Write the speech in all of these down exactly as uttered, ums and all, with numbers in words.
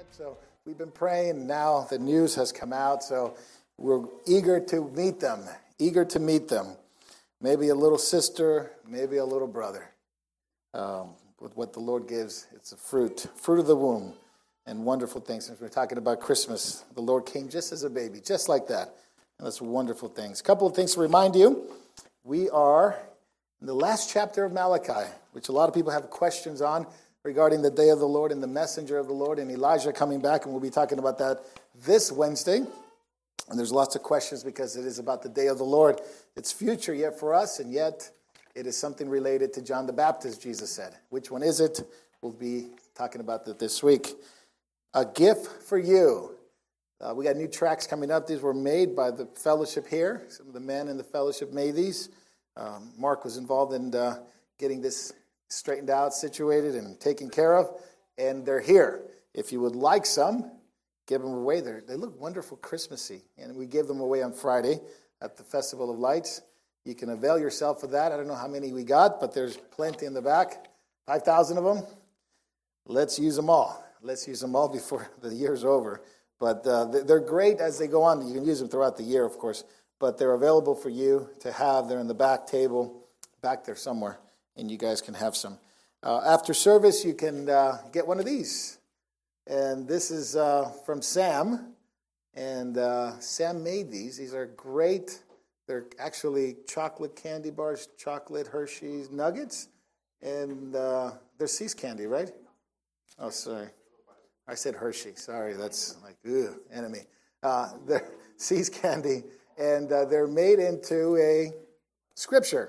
So we've been praying, and now the news has come out, so we're eager to meet them, eager to meet them. Maybe a little sister, maybe a little brother. Um, with what the Lord gives, it's a fruit, fruit of the womb, and wonderful things. Since we're talking about Christmas, the Lord came just as a baby, just like that. And that's wonderful things. A couple of things to remind you. We are in the last chapter of Malachi, which a lot of people have questions on regarding the day of the Lord and the messenger of the Lord and Elijah coming back, and we'll be talking about that this Wednesday. And there's lots of questions because it is about the day of the Lord. It's future yet for us, and yet it is something related to John the Baptist, Jesus said. Which one is it? We'll be talking about that this week. A gift for you. Uh, we got new tracks coming up. These were made by the fellowship here. Some of the men in the fellowship made these. Um, Mark was involved in uh, getting this straightened out, situated, and taken care of. And they're here. If you would like some, give them away. They're, they look wonderful Christmassy. And we gave them away on Friday at the Festival of Lights. You can avail yourself of that. I don't know how many we got, but there's plenty in the back. five thousand of them. Let's use them all. Let's use them all before the year's over. But uh, they're great as they go on. You can use them throughout the year, of course. But they're available for you to have. They're in the back table, back there somewhere, and you guys can have some. Uh, after service, you can uh, get one of these. And this is uh, from Sam. And uh, Sam made these. These are great. They're actually chocolate candy bars, chocolate Hershey's nuggets. And uh, they're See's candy, right? Oh, sorry. I said Hershey. Sorry, that's like, ugh, enemy. Uh, they're See's candy. And uh, they're made into a scripture.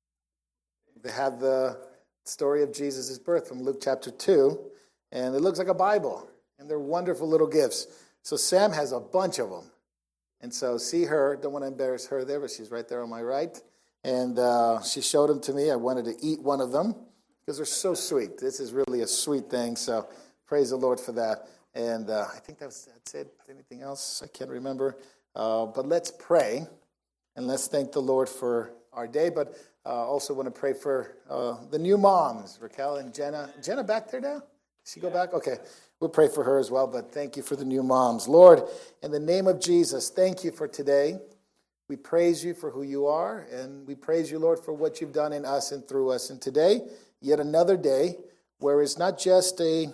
They have the story of Jesus' birth from Luke chapter two. And it looks like a Bible. And they're wonderful little gifts. So Sam has a bunch of them. And so see her. Don't want to embarrass her there, but she's right there on my right. And uh, she showed them to me. I wanted to eat one of them because they're so sweet. This is really a sweet thing. So praise the Lord for that. And uh, I think that was, that's it. Anything else? I can't remember. Uh, but let's pray. And let's thank the Lord for our day. But uh, also want to pray for uh, the new moms, Raquel and Jenna. Jenna back there now? Did she go back? Okay. We'll pray for her as well, but thank you for the new moms. Lord, in the name of Jesus, thank you for today. We praise you for who you are, and we praise you, Lord, for what you've done in us and through us. And today, yet another day where it's not just a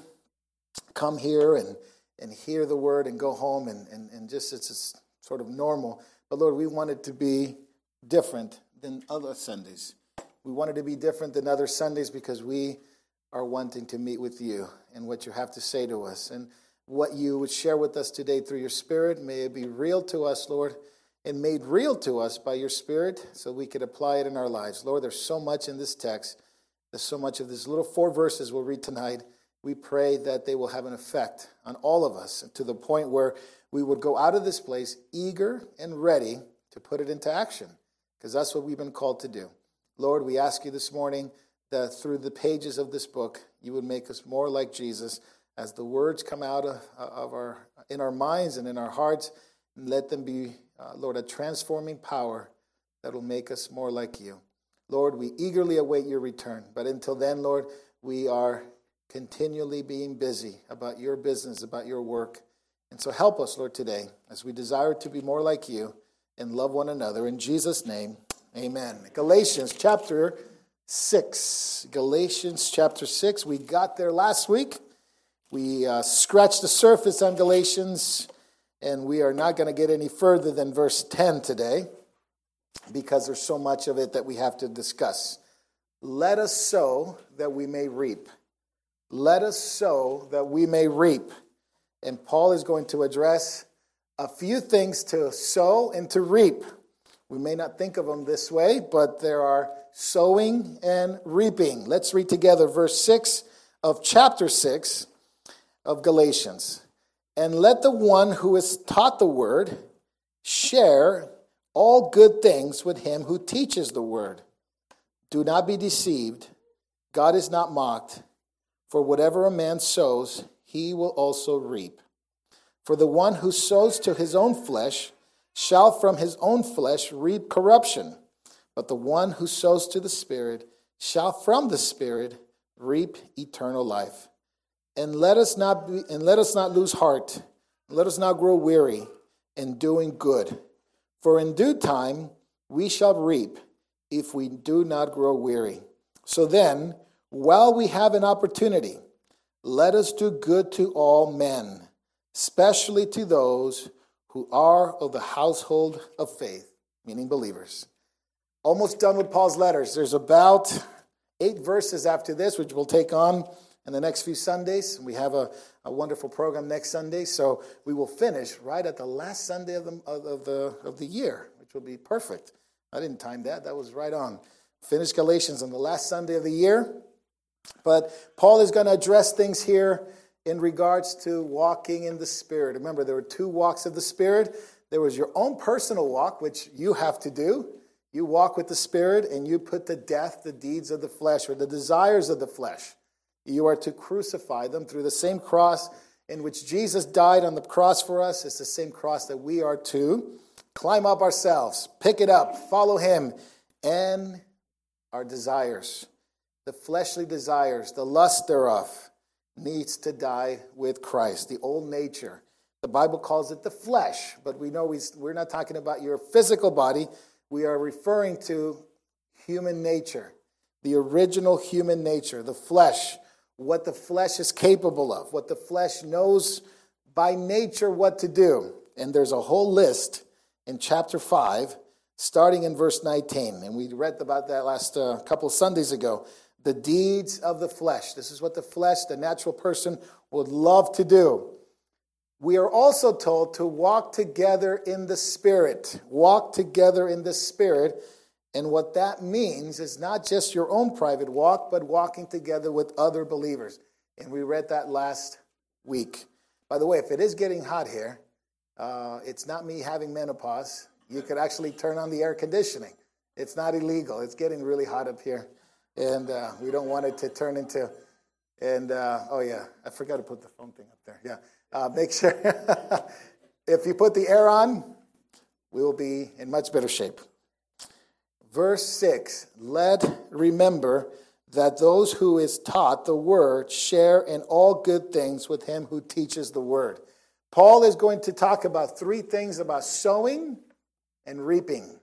come here and, and hear the word and go home and, and, and just it's just sort of normal. But Lord, we want it to be different than other Sundays. We want it to be different than other Sundays because we are wanting to meet with you and what you have to say to us. And what you would share with us today through your Spirit, may it be real to us, Lord, and made real to us by your Spirit so we could apply it in our lives. Lord, there's so much in this text. There's so much of this little four verses we'll read tonight. We pray that they will have an effect on all of us to the point where we would go out of this place eager and ready to put it into action because that's what we've been called to do. Lord, we ask you this morning that through the pages of this book, you would make us more like Jesus as the words come out of, of our in our minds and in our hearts. And let them be, uh, Lord, a transforming power that will make us more like you. Lord, we eagerly await your return. But until then, Lord, we are continually being busy about your business, about your work. And so help us, Lord, today as we desire to be more like you and love one another. In Jesus' name, amen. Galatians chapter six. Galatians chapter six. We got there last week. We uh, scratched the surface on Galatians, and we are not going to get any further than verse ten today because there's so much of it that we have to discuss. Let us sow that we may reap. Let us sow that we may reap. And Paul is going to address a few things to sow and to reap. We may not think of them this way, but there are sowing and reaping. Let's read together verse six of chapter six of Galatians. And let the one who is taught the word share all good things with him who teaches the word. Do not be deceived. God is not mocked. For whatever a man sows, he will also reap. For the one who sows to his own flesh shall from his own flesh reap corruption. But the one who sows to the Spirit shall from the Spirit reap eternal life. And let us not be, and let us not lose heart. Let us not grow weary in doing good. For in due time we shall reap if we do not grow weary. So then, while we have an opportunity, let us do good to all men, especially to those who are of the household of faith, meaning believers. Almost done with Paul's letters. There's about eight verses after this, which we'll take on in the next few Sundays. We have a, a wonderful program next Sunday, so we will finish right at the last Sunday of the, of the of the year, which will be perfect. I didn't time that. That was right on. Finish Galatians on the last Sunday of the year. But Paul is going to address things here in regards to walking in the Spirit. Remember, there were two walks of the Spirit. There was your own personal walk, which you have to do. You walk with the Spirit, and you put to death the deeds of the flesh or the desires of the flesh. You are to crucify them through the same cross in which Jesus died on the cross for us. It's the same cross that we are to climb up ourselves, pick it up, follow him, and our desires, the fleshly desires, the lust thereof, needs to die with Christ, the old nature. The Bible calls it the flesh, but we know we, we're not talking about your physical body. We are referring to human nature, the original human nature, the flesh, what the flesh is capable of, what the flesh knows by nature what to do. And there's a whole list in chapter five, starting in verse nineteen. And we read about that last uh, couple Sundays ago. The deeds of the flesh. This is what the flesh, the natural person, would love to do. We are also told to walk together in the Spirit. Walk together in the Spirit. And what that means is not just your own private walk, but walking together with other believers. And we read that last week. By the way, if it is getting hot here, uh, it's not me having menopause. You could actually turn on the air conditioning. It's not illegal. It's getting really hot up here. And uh, we don't want it to turn into, and uh, oh yeah, I forgot to put the phone thing up there. Yeah, uh, make sure, if you put the air on, we will be in much better shape. Verse six, let remember that those who is taught the word share in all good things with him who teaches the word. Paul is going to talk about three things about sowing and reaping.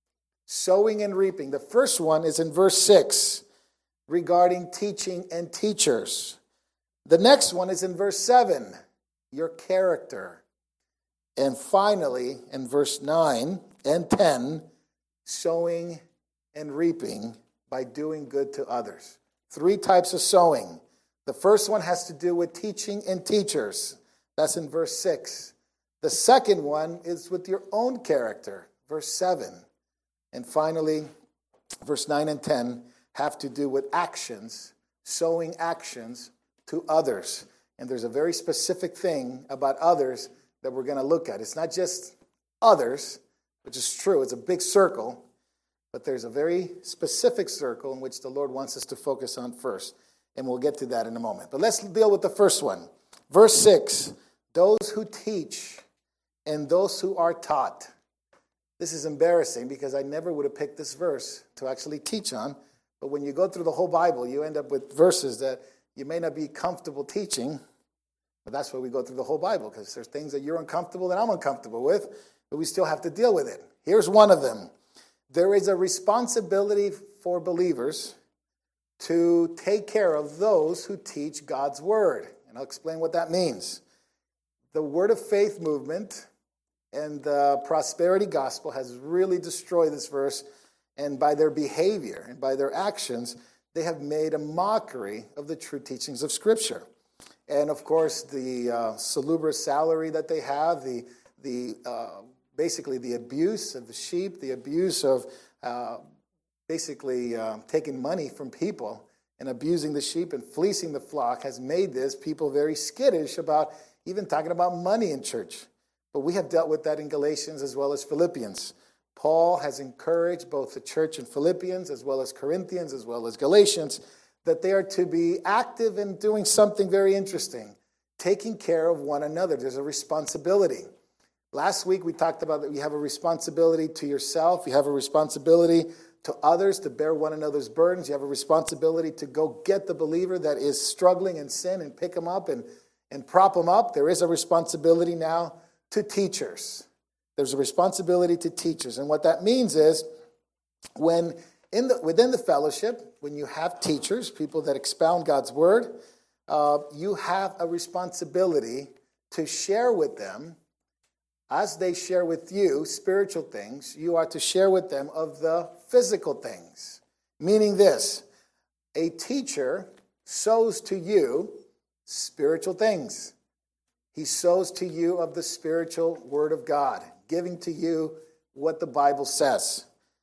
Sowing and reaping. The first one is in verse six regarding teaching and teachers. The next one is in verse seven, your character. And finally, in verse nine and ten, sowing and reaping by doing good to others. Three types of sowing. The first one has to do with teaching and teachers. That's in verse six. The second one is with your own character, verse seven. And finally, verse nine and ten have to do with actions, sowing actions to others. And there's a very specific thing about others that we're going to look at. It's not just others, which is true. It's a big circle. But there's a very specific circle in which the Lord wants us to focus on first. And we'll get to that in a moment. But let's deal with the first one. Verse six, those who teach and those who are taught. This is embarrassing because I never would have picked this verse to actually teach on. But when you go through the whole Bible, you end up with verses that you may not be comfortable teaching. But that's why we go through the whole Bible, because there's things that you're uncomfortable that I'm uncomfortable with, but we still have to deal with it. Here's one of them. There is a responsibility for believers to take care of those who teach God's word. And I'll explain what that means. The Word of Faith movement and the prosperity gospel has really destroyed this verse, and by their behavior and by their actions, they have made a mockery of the true teachings of Scripture. And of course, the uh, salubrious salary that they have, the the uh, basically the abuse of the sheep, the abuse of uh, basically uh, taking money from people and abusing the sheep and fleecing the flock has made this people very skittish about even talking about money in church. But we have dealt with that in Galatians as well as Philippians. Paul has encouraged both the church in Philippians as well as Corinthians as well as Galatians that they are to be active in doing something very interesting, taking care of one another. There's a responsibility. Last week we talked about that you have a responsibility to yourself, you have a responsibility to others to bear one another's burdens. You have a responsibility to go get the believer that is struggling in sin and pick them up and, and prop them up. There is a responsibility now to teachers. There's a responsibility to teachers. And what that means is when in the, within the fellowship, when you have teachers, people that expound God's word, uh, you have a responsibility to share with them, as they share with you spiritual things, you are to share with them of the physical things. Meaning this, a teacher sows to you spiritual things. He sows to you of the spiritual word of God, giving to you what the Bible says.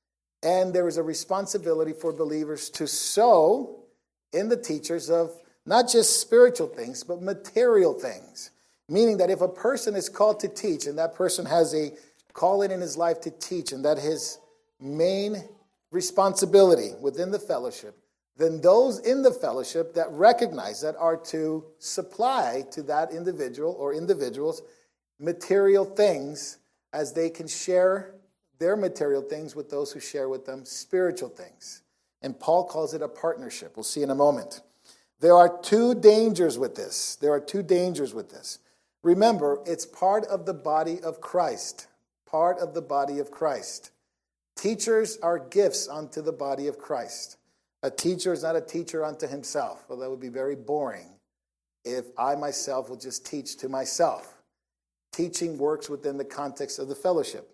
And there is a responsibility for believers to sow in the teachers of not just spiritual things, but material things. Meaning that if a person is called to teach, and that person has a calling in his life to teach, and that his main responsibility within the fellowship, then those in the fellowship that recognize that are to supply to that individual or individuals material things as they can share their material things with those who share with them spiritual things. And Paul calls it a partnership. We'll see in a moment. There are two dangers with this. There are two dangers with this. Remember, it's part of the body of Christ. Part of the body of Christ. Teachers are gifts unto the body of Christ. A teacher is not a teacher unto himself. Well, that would be very boring if I myself will just teach to myself. Teaching works within the context of the fellowship.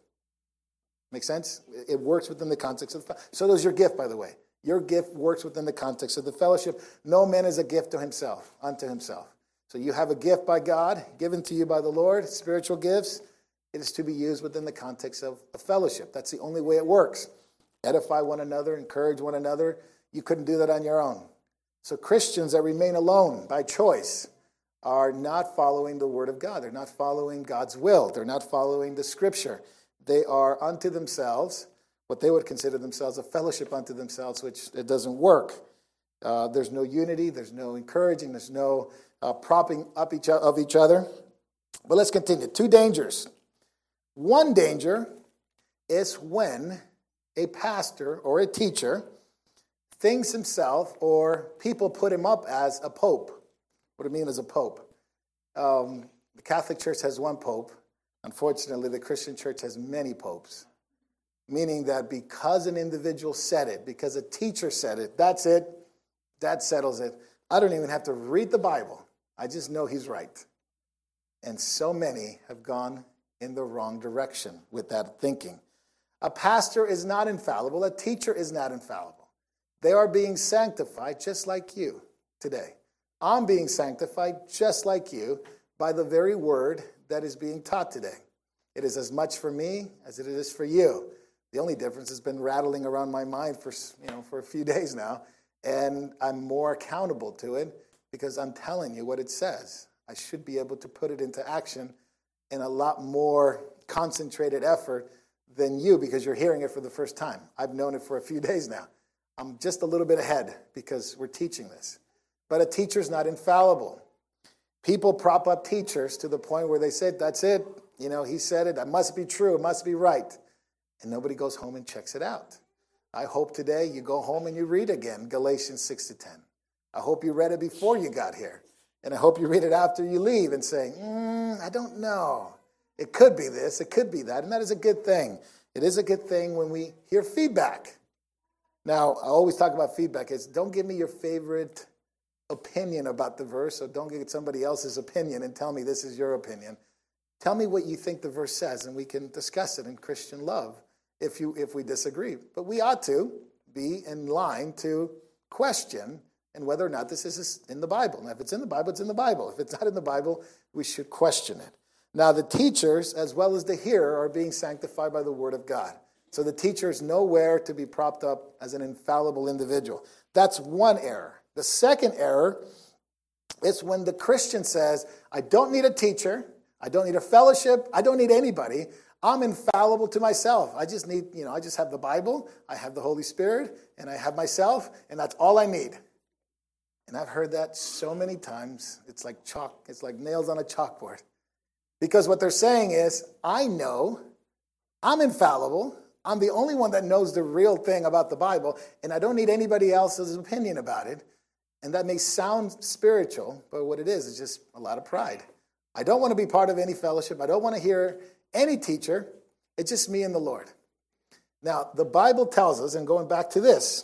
Make sense? It works within the context of the fellowship. So does your gift, by the way. Your gift works within the context of the fellowship. No man is a gift to himself, unto himself. So you have a gift by God, given to you by the Lord, spiritual gifts. It is to be used within the context of a fellowship. That's the only way it works. Edify one another, encourage one another. You couldn't do that on your own. So Christians that remain alone by choice are not following the word of God. They're not following God's will. They're not following the scripture. They are unto themselves, what they would consider themselves a fellowship unto themselves, which it doesn't work. Uh, there's no unity. There's no encouraging. There's no uh, propping up each of each other. But let's continue. Two dangers. One danger is when a pastor or a teacher thinks himself, or people put him up as a pope. What do I mean as a pope? Um, the Catholic Church has one pope. Unfortunately, the Christian church has many popes. Meaning that because an individual said it, because a teacher said it, that's it, that settles it. I don't even have to read the Bible. I just know he's right. And so many have gone in the wrong direction with that thinking. A pastor is not infallible. A teacher is not infallible. They are being sanctified just like you today. I'm being sanctified just like you by the very word that is being taught today. It is as much for me as it is for you. The only difference has been rattling around my mind for, you know, for a few days now, and I'm more accountable to it because I'm telling you what it says. I should be able to put it into action in a lot more concentrated effort than you because you're hearing it for the first time. I've known it for a few days now. I'm just a little bit ahead because we're teaching this. But a teacher's not infallible. People prop up teachers to the point where they say, that's it. You know, he said it. It must be true. It must be right. And nobody goes home and checks it out. I hope today you go home and you read again Galatians six to ten. I hope you read it before you got here. And I hope you read it after you leave and say, mm, I don't know. It could be this. It could be that. And that is a good thing. It is a good thing when we hear feedback. Now, I always talk about feedback. It's don't give me your favorite opinion about the verse, or don't get somebody else's opinion and tell me this is your opinion. Tell me what you think the verse says, and we can discuss it in Christian love if you if we disagree. But we ought to be in line to question and whether or not this is in the Bible. And if it's in the Bible, it's in the Bible. If it's not in the Bible, we should question it. Now, the teachers, as well as the hearer, are being sanctified by the word of God. So the teacher is nowhere to be propped up as an infallible individual. That's one error. The second error is when the Christian says, I don't need a teacher, I don't need a fellowship, I don't need anybody. I'm infallible to myself. I just need, you know, I just have the Bible, I have the Holy Spirit, and I have myself, and that's all I need. And I've heard that so many times, it's like chalk, it's like nails on a chalkboard. Because what they're saying is, I know I'm infallible, I'm the only one that knows the real thing about the Bible, and I don't need anybody else's opinion about it. And that may sound spiritual, but what it is is just a lot of pride. I don't want to be part of any fellowship. I don't want to hear any teacher. It's just me and the Lord. Now, the Bible tells us, and going back to this,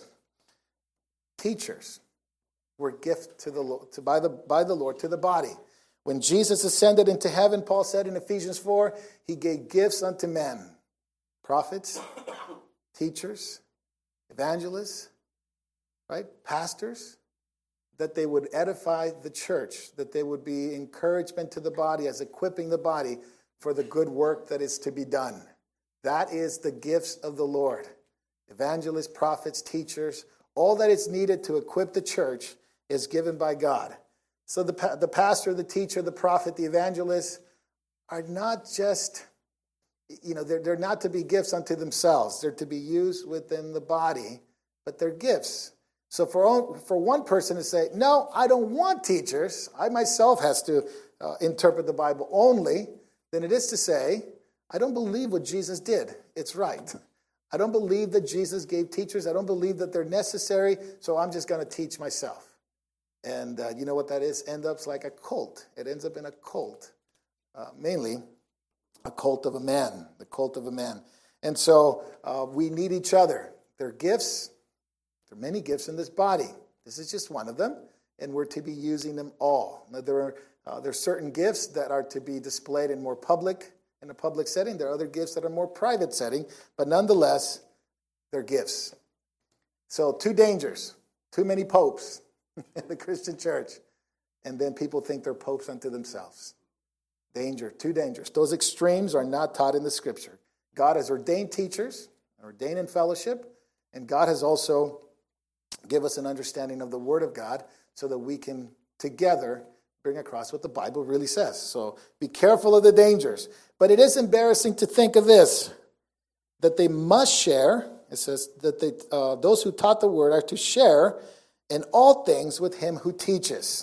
teachers were gift to the Lord, to, by the by the Lord to the body. When Jesus ascended into heaven, Paul said in Ephesians four, he gave gifts unto men, prophets, teachers, evangelists, right, pastors, that they would edify the church, that they would be encouragement to the body as equipping the body for the good work that is to be done. That is the gifts of the Lord. Evangelists, prophets, teachers, all that is needed to equip the church is given by God. So the, the pastor, the teacher, the prophet, the evangelist are not just, you know, they're, they're not to be gifts unto themselves. They're to be used within the body, but they're gifts. So for, for one person to say, no, I don't want teachers, I myself has to uh, interpret the Bible only, then it is to say, I don't believe what Jesus did. It's right. I don't believe that Jesus gave teachers. I don't believe that they're necessary, so I'm just going to teach myself. And uh, you know what that is? Ends up like a cult. It ends up in a cult. Uh, mainly a cult of a man. The cult of a man. And so uh, we need each other. They're gifts. There are many gifts in this body. This is just one of them. And we're to be using them all. Now, there are uh, there are certain gifts that are to be displayed in more public, in a public setting. There are other gifts that are more private setting. But nonetheless, they're gifts. So two dangers. Too many popes in the Christian church, and then people think they're popes unto themselves. Danger, two dangers. Those extremes are not taught in the Scripture. God has ordained teachers, ordained in fellowship, and God has also given us an understanding of the Word of God so that we can together bring across what the Bible really says. So be careful of the dangers. But it is embarrassing to think of this, that they must share. It says that they, uh, those who taught the Word are to share in all things with him who teaches.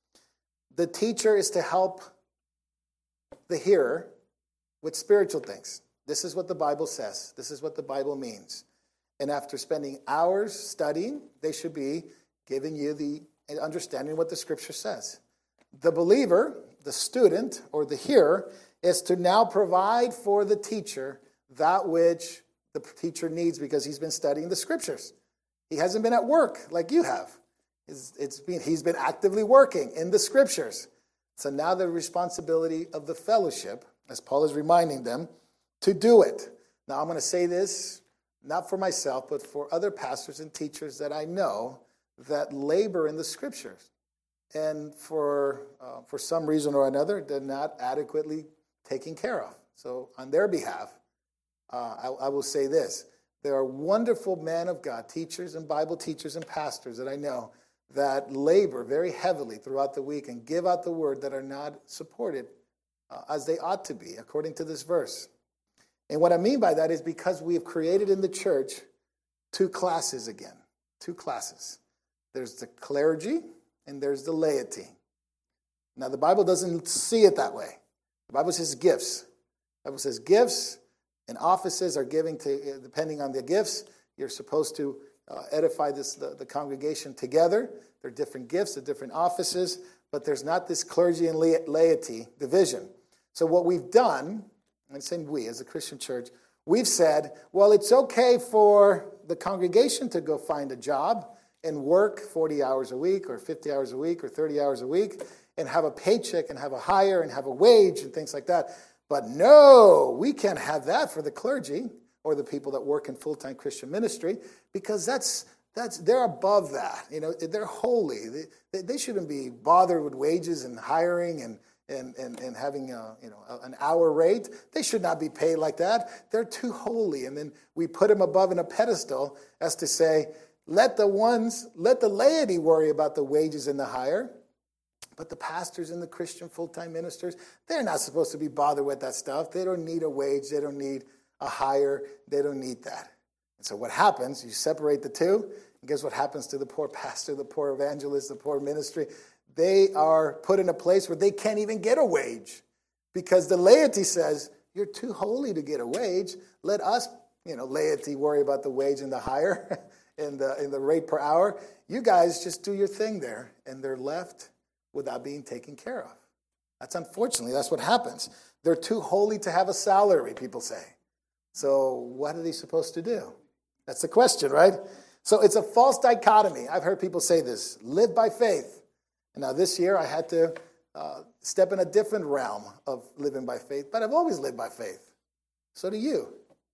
The teacher is to help the hearer with spiritual things. This is what the Bible says. This is what the Bible means. And after spending hours studying, they should be giving you the understanding of what the Scripture says. The believer, the student, or the hearer, is to now provide for the teacher that which the teacher needs because he's been studying the Scriptures. He hasn't been at work like you have. It's, it's been, he's been actively working in the Scriptures. So now the responsibility of the fellowship, as Paul is reminding them, to do it. Now I'm going to say this, not for myself, but for other pastors and teachers that I know that labor in the Scriptures. And for, uh, for some reason or another, they're not adequately taken care of. So on their behalf, uh, I, I will say this. There are wonderful men of God, teachers and Bible teachers and pastors that I know that labor very heavily throughout the week and give out the word that are not supported uh, as they ought to be, according to this verse. And what I mean by that is because we have created in the church two classes again, two classes. There's the clergy and there's the laity. Now, the Bible doesn't see it that way. The Bible says gifts. The Bible says gifts and offices are given to, depending on the gifts, you're supposed to uh, edify this, the, the congregation together. There are different gifts, there are different offices, but there's not this clergy and laity division. So what we've done, and I'm saying we as a Christian church, we've said, well, it's okay for the congregation to go find a job and work forty hours a week or fifty hours a week or thirty hours a week and have a paycheck and have a hire and have a wage and things like that. But no, we can't have that for the clergy or the people that work in full-time Christian ministry because that's that's they're above that. You know, they're holy. They, they shouldn't be bothered with wages and hiring and and and, and having a, you know an hour rate. They should not be paid like that. They're too holy. And then we put them above in a pedestal as to say, let the ones, let the laity worry about the wages and the hire. But the pastors and the Christian full-time ministers, they're not supposed to be bothered with that stuff. They don't need a wage. They don't need a hire. They don't need that. And so what happens, you separate the two, and guess what happens to the poor pastor, the poor evangelist, the poor ministry? They are put in a place where they can't even get a wage because the laity says, you're too holy to get a wage. Let us you know, laity worry about the wage and the hire and the, and the rate per hour. You guys just do your thing there, and they're left without being taken care of. That's unfortunately, that's what happens. They're too holy to have a salary, people say. So what are they supposed to do? That's the question, right? So it's a false dichotomy. I've heard people say this, live by faith. And now this year I had to uh, step in a different realm of living by faith, but I've always lived by faith. So do you.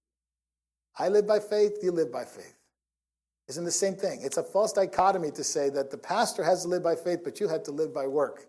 I live by faith, you live by faith. Isn't the same thing? It's a false dichotomy to say that the pastor has to live by faith, but you have to live by work.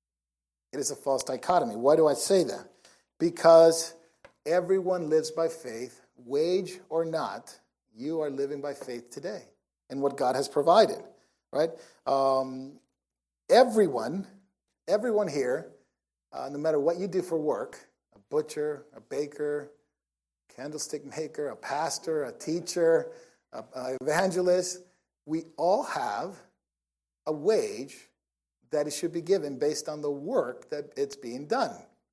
It is a false dichotomy. Why do I say that? Because everyone lives by faith, wage or not. You are living by faith today and what God has provided, right? Um, everyone, everyone here, uh, no matter what you do for work, a butcher, a baker, candlestick maker, a pastor, a teacher, a, a evangelist, we all have a wage that it should be given based on the work that it's being done.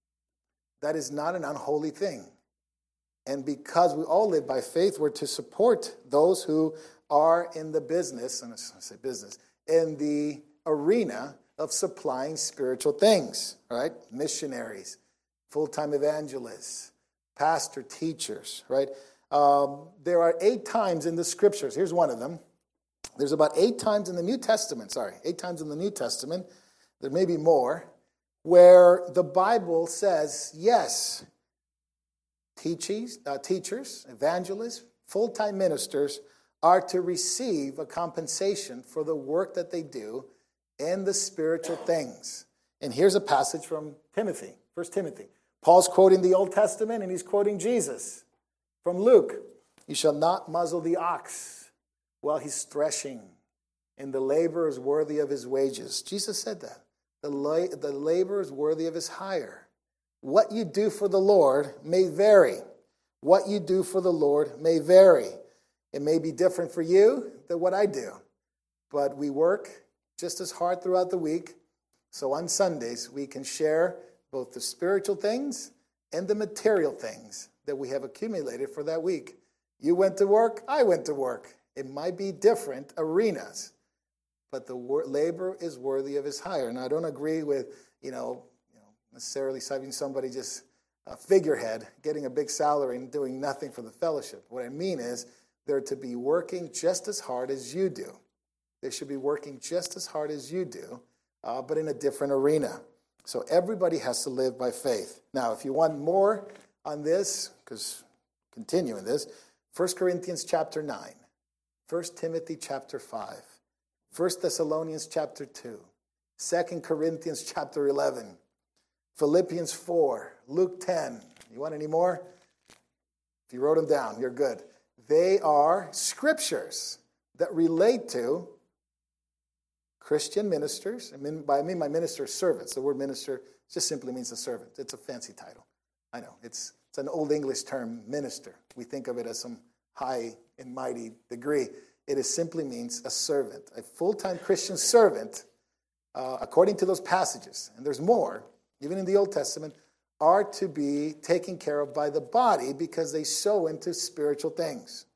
That is not an unholy thing. And because we all live by faith, we're to support those who are in the business, and I say business, in the arena of supplying spiritual things, right? Missionaries, full-time evangelists, pastor, teachers, right? Um, there are eight times in the scriptures. Here's one of them. There's about eight times in the New Testament, sorry, eight times in the New Testament, there may be more, where the Bible says, yes, teachers, uh, teachers, evangelists, full-time ministers are to receive a compensation for the work that they do in the spiritual things. And here's a passage from Timothy, First Timothy. Paul's quoting the Old Testament, and he's quoting Jesus from Luke. You shall not muzzle the ox while he's threshing, and the laborer is worthy of his wages. Jesus said that. The, la- the laborer is worthy of his hire. What you do for the Lord may vary. What you do for the Lord may vary. It may be different for you than what I do, but we work just as hard throughout the week, so on Sundays we can share both the spiritual things and the material things that we have accumulated for that week. You went to work, I went to work. It might be different arenas, but the wor- labor is worthy of his hire. And I don't agree with, you know, you know necessarily having somebody just a figurehead, getting a big salary and doing nothing for the fellowship. What I mean is they're to be working just as hard as you do. They should be working just as hard as you do, uh, but in a different arena. So everybody has to live by faith. Now, if you want more on this, because continuing this, First Corinthians chapter nine, First Timothy chapter five, First Thessalonians chapter two, Second Corinthians chapter eleven, Philippians four, Luke ten. You want any more? If you wrote them down, you're good. They are scriptures that relate to Christian ministers. I mean, by I mean my minister servants. The word minister just simply means a servant. It's a fancy title. I know. It's it's an old English term, minister. We think of it as some high and mighty degree. It is simply means a servant, a full-time Christian servant, uh, according to those passages. And there's more, even in the Old Testament, are to be taken care of by the body because they sow into spiritual things,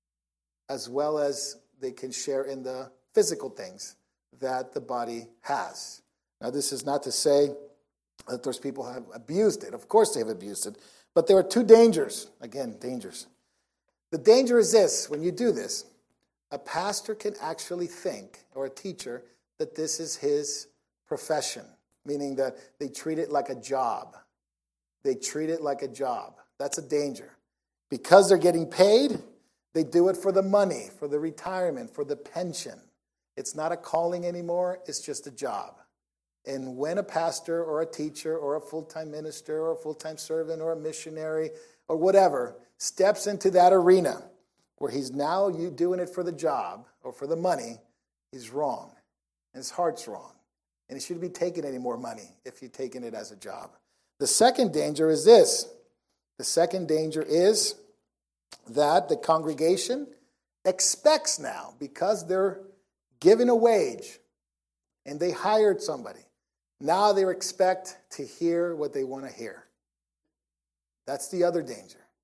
as well as they can share in the physical things that the body has. Now, this is not to say that those people have abused it. Of course they have abused it. But there are two dangers. Again, dangers. The danger is this. When you do this, a pastor can actually think, or a teacher, that this is his profession, meaning that they treat it like a job. They treat it like a job. That's a danger. Because they're getting paid, they do it for the money, for the retirement, for the pension. It's not a calling anymore. It's just a job. And when a pastor or a teacher or a full-time minister or a full-time servant or a missionary or whatever steps into that arena where he's now you doing it for the job or for the money, he's wrong. And his heart's wrong. And he shouldn't be taking any more money if you're taking it as a job. The second danger is this. The second danger is that the congregation expects now, because they're given a wage and they hired somebody, now they expect to hear what they want to hear. That's the other danger.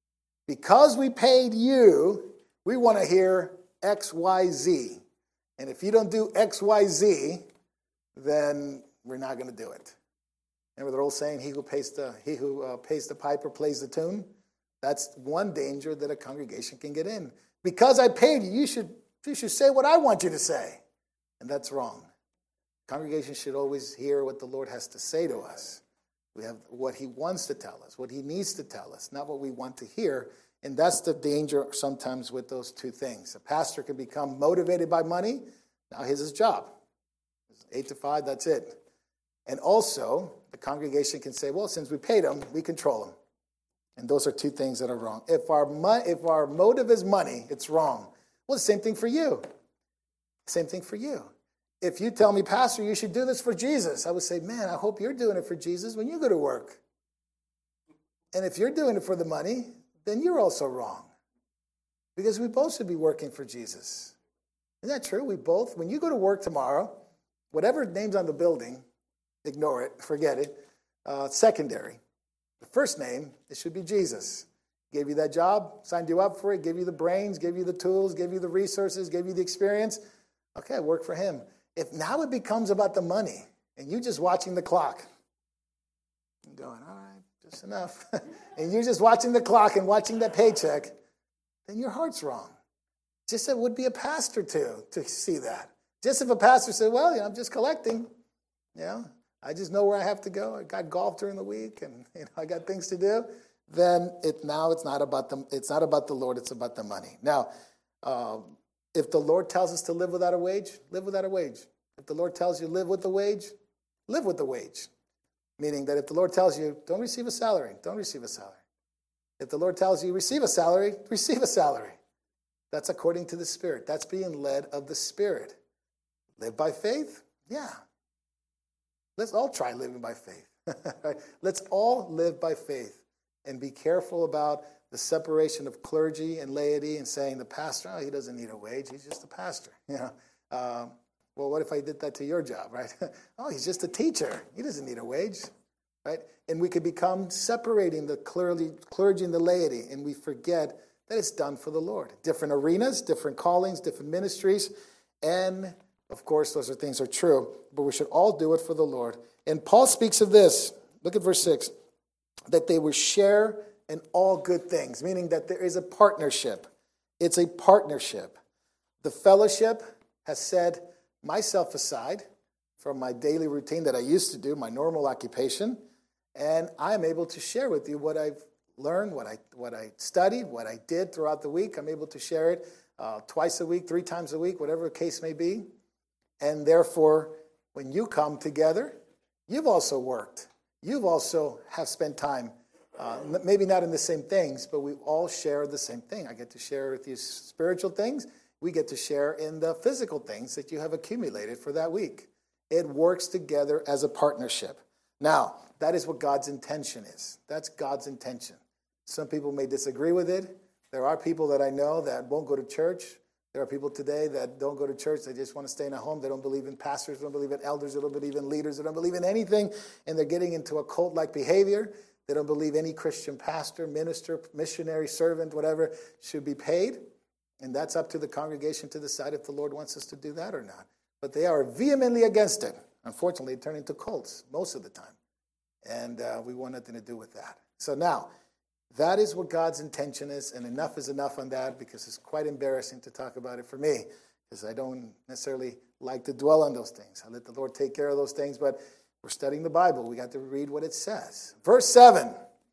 Because we paid you, we want to hear X, Y, Z. And if you don't do X, Y, Z, then we're not going to do it. Remember the old saying, he who pays the, he who uh, pays the piper plays the tune? That's one danger that a congregation can get in. Because I paid you, you should, you should say what I want you to say. And that's wrong. Congregation should always hear what the Lord has to say to us. We have what he wants to tell us, what he needs to tell us, not what we want to hear. And that's the danger sometimes with those two things. A pastor can become motivated by money. Now here's his job. Eight to five, that's it. And also, the congregation can say, well, since we paid him, we control him. And those are two things that are wrong. If our mo- if our motive is money, it's wrong. Well, the same thing for you. Same thing for you. If you tell me, Pastor, you should do this for Jesus, I would say, man, I hope you're doing it for Jesus when you go to work. And if you're doing it for the money, then you're also wrong. Because we both should be working for Jesus. Isn't that true? We both, when you go to work tomorrow, whatever name's on the building, ignore it, forget it, uh, secondary. The first name, it should be Jesus. Gave you that job, signed you up for it, gave you the brains, gave you the tools, gave you the resources, gave you the experience. Okay, work for him. If now it becomes about the money, and you just watching the clock, and going, all right, just enough, and you're just watching the clock and watching that paycheck, then your heart's wrong. Just it would be a pastor to, to see that. Just if a pastor said, well, you know, I'm just collecting, you know, I just know where I have to go. I got golf during the week, and you know, I got things to do. Then it now it's not about the it's not about the Lord. It's about the money. Now, um, if the Lord tells us to live without a wage, live without a wage. If the Lord tells you live with the wage, live with the wage. Meaning that if the Lord tells you don't receive a salary, don't receive a salary. If the Lord tells you receive a salary, receive a salary. That's according to the Spirit. That's being led of the Spirit. Live by faith? Yeah. Let's all try living by faith. Right? Let's all live by faith and be careful about the separation of clergy and laity and saying the pastor, oh, he doesn't need a wage. He's just a pastor. You know, um, well, what if I did that to your job, right? Oh, he's just a teacher. He doesn't need a wage, right? And we could become separating the clergy, clergy and the laity, and we forget that it's done for the Lord. Different arenas, different callings, different ministries, and of course, those are things are true, but we should all do it for the Lord. And Paul speaks of this. Look at verse six. That they will share in all good things, meaning that there is a partnership. It's a partnership. The fellowship has set myself aside from my daily routine that I used to do, my normal occupation, and I'm able to share with you what I've learned, what I what I studied, what I did throughout the week. I'm able to share it uh, twice a week, three times a week, whatever the case may be. And therefore, when you come together, you've also worked. You've also have spent time, uh, maybe not in the same things, but we all share the same thing. I get to share with you spiritual things. We get to share in the physical things that you have accumulated for that week. It works together as a partnership. Now, that is what God's intention is. That's God's intention. Some people may disagree with it. There are people that I know that won't go to church. There are people today that don't go to church. They just want to stay in a home. They don't believe in pastors. They don't believe in elders. They don't believe in leaders. They don't believe in anything. And they're getting into a cult-like behavior. They don't believe any Christian pastor, minister, missionary, servant, whatever, should be paid. And that's up to the congregation to decide if the Lord wants us to do that or not. But they are vehemently against it. Unfortunately, it turned into cults most of the time. And uh, we want nothing to do with that. So now, that is what God's intention is, and enough is enough on that because it's quite embarrassing to talk about it for me because I don't necessarily like to dwell on those things. I let the Lord take care of those things, but we're studying the Bible. We got to read what it says. Verse seven.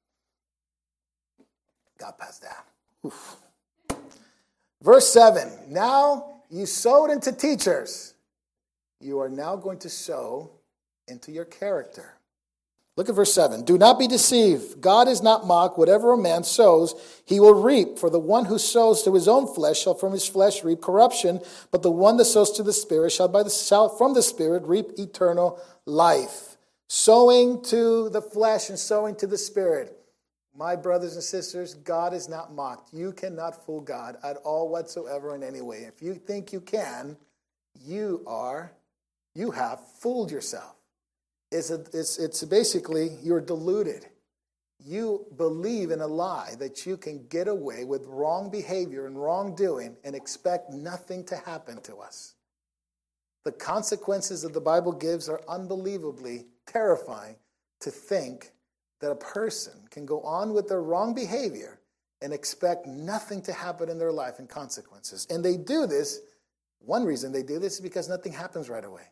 Got past that. Oof. Verse seven. Now you sowed into teachers. You are now going to sow into your character. Look at verse seven. Do not be deceived. God is not mocked. Whatever a man sows, he will reap. For the one who sows to his own flesh shall from his flesh reap corruption. But the one that sows to the Spirit shall, by the, shall from the Spirit reap eternal life. Sowing to the flesh and sowing to the Spirit. My brothers and sisters, God is not mocked. You cannot fool God at all whatsoever in any way. If you think you can, you are, you have fooled yourself. It's, a, it's, it's basically, you're deluded. you believe in a lie that you can get away with wrong behavior and wrongdoing and expect nothing to happen to us. The consequences that the Bible gives are unbelievably terrifying to think that a person can go on with their wrong behavior and expect nothing to happen in their life and consequences. And they do this, one reason they do this is because nothing happens right away.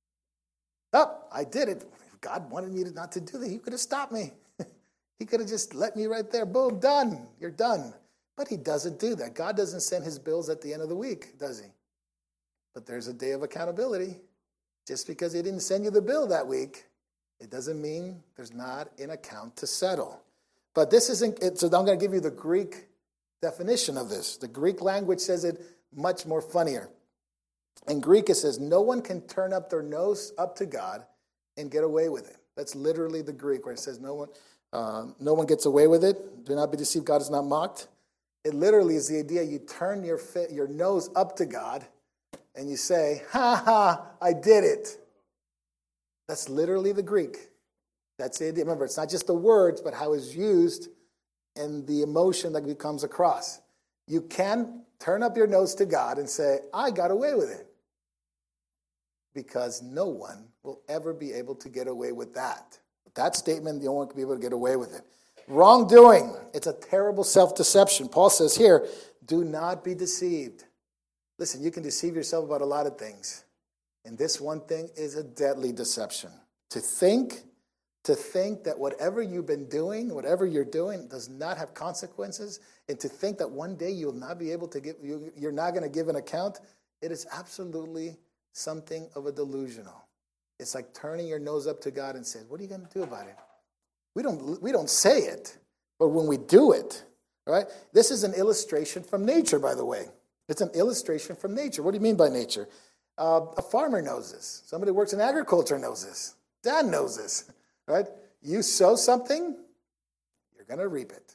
Oh, I did it. If God wanted me to not to do that, he could have stopped me. He could have just let me right there. Boom, done. You're done. But he doesn't do that. God doesn't send his bills at the end of the week, does he? But there's a day of accountability. Just because he didn't send you the bill that week, it doesn't mean there's not an account to settle. But this isn't, it, so I'm going to give you the Greek definition of this. The Greek language says it much more funnier. In Greek, it says, no one can turn up their nose up to God and get away with it. That's literally the Greek where it says no one, uh, no one gets away with it. Do not be deceived, God is not mocked. It literally is the idea you turn your fi- your nose up to God and you say, ha ha, I did it. That's literally the Greek. That's the idea. Remember, it's not just the words, but how it's used and the emotion that comes across. You can turn up your nose to God and say, I got away with it. Because no one will ever be able to get away with that. With that statement, no one can be able to get away with it. Wrongdoing. It's a terrible self-deception. Paul says here, do not be deceived. Listen, you can deceive yourself about a lot of things. And this one thing is a deadly deception. To think, to think that whatever you've been doing, whatever you're doing, does not have consequences, and to think that one day you'll not be able to give, you, you're not going to give an account, it is absolutely something of a delusional. It's like turning your nose up to God and saying, what are you going to do about it? We don't, we don't say it, but when we do it, right? This is an illustration from nature, by the way. It's an illustration from nature. What do you mean by nature? Uh, a farmer knows this. Somebody who works in agriculture knows this. Dad knows this, right? You sow something, you're going to reap it.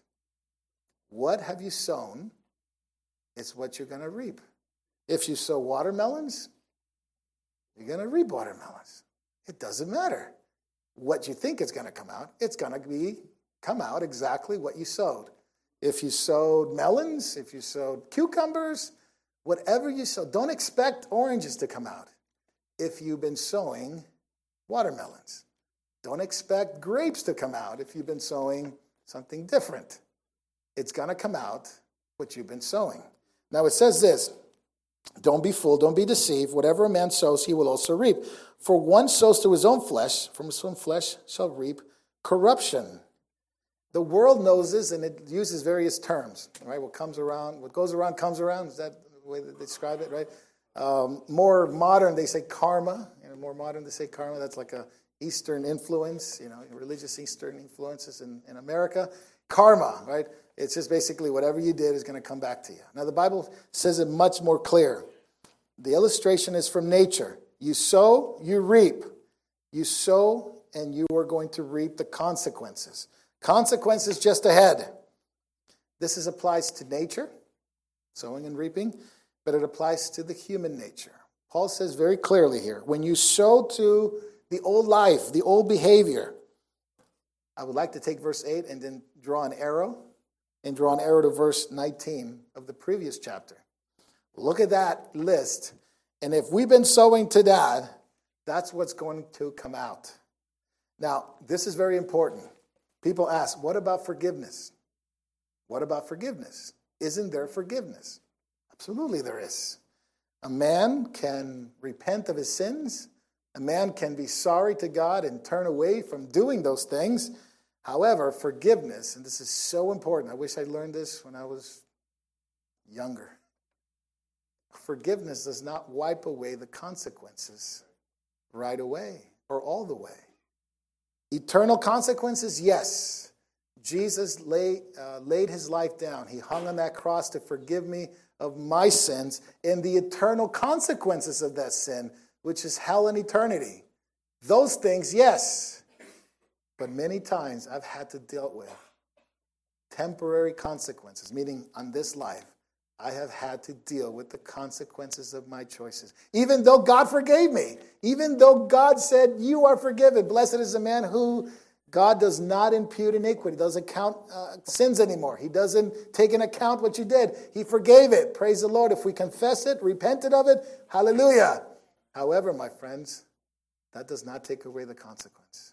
What have you sown? It's what you're going to reap. If you sow watermelons, you're going to reap watermelons. It doesn't matter what you think is going to come out. It's going to be come out exactly what you sowed. If you sowed melons, if you sowed cucumbers, whatever you sow, don't expect oranges to come out. If you've been sowing watermelons, don't expect grapes to come out if you've been sowing something different. It's going to come out what you've been sowing. Now it says this, don't be fooled, don't be deceived. Whatever a man sows, he will also reap. For one sows to his own flesh, from his own flesh shall reap corruption. The world knows this, and it uses various terms. Right? What comes around, what goes around comes around. Is that the way that they describe it? Right? Um, more modern, they say karma. You know, more modern, they say karma. That's like a Eastern influence. You know, religious Eastern influences in, in America. Karma, right? It's just basically whatever you did is going to come back to you. Now, the Bible says it much more clear. The illustration is from nature. You sow, you reap. You sow, and you are going to reap the consequences. Consequences just ahead. This is, applies to nature, sowing and reaping, but it applies to the human nature. Paul says very clearly here, when you sow to the old life, the old behavior, I would like to take verse eight and then draw an arrow, and draw an arrow to verse nineteen of the previous chapter. Look at that list. And if we've been sowing to that, that's what's going to come out. Now, this is very important. People ask, what about forgiveness? What about forgiveness? Isn't there forgiveness? Absolutely there is. A man can repent of his sins. A man can be sorry to God and turn away from doing those things. However, forgiveness, and this is so important. I wish I learned this when I was younger. Forgiveness does not wipe away the consequences right away or all the way. Eternal consequences, yes. Jesus lay, uh, laid his life down. He hung on that cross to forgive me of my sins and the eternal consequences of that sin, which is hell and eternity. Those things, yes. But many times I've had to deal with temporary consequences, meaning on this life, I have had to deal with the consequences of my choices. Even though God forgave me, even though God said, you are forgiven, blessed is the man who God does not impute iniquity. He doesn't count uh, sins anymore. He doesn't take into account what you did. He forgave it. Praise the Lord. If we confess it, repented of it, hallelujah. However, my friends, that does not take away the consequence.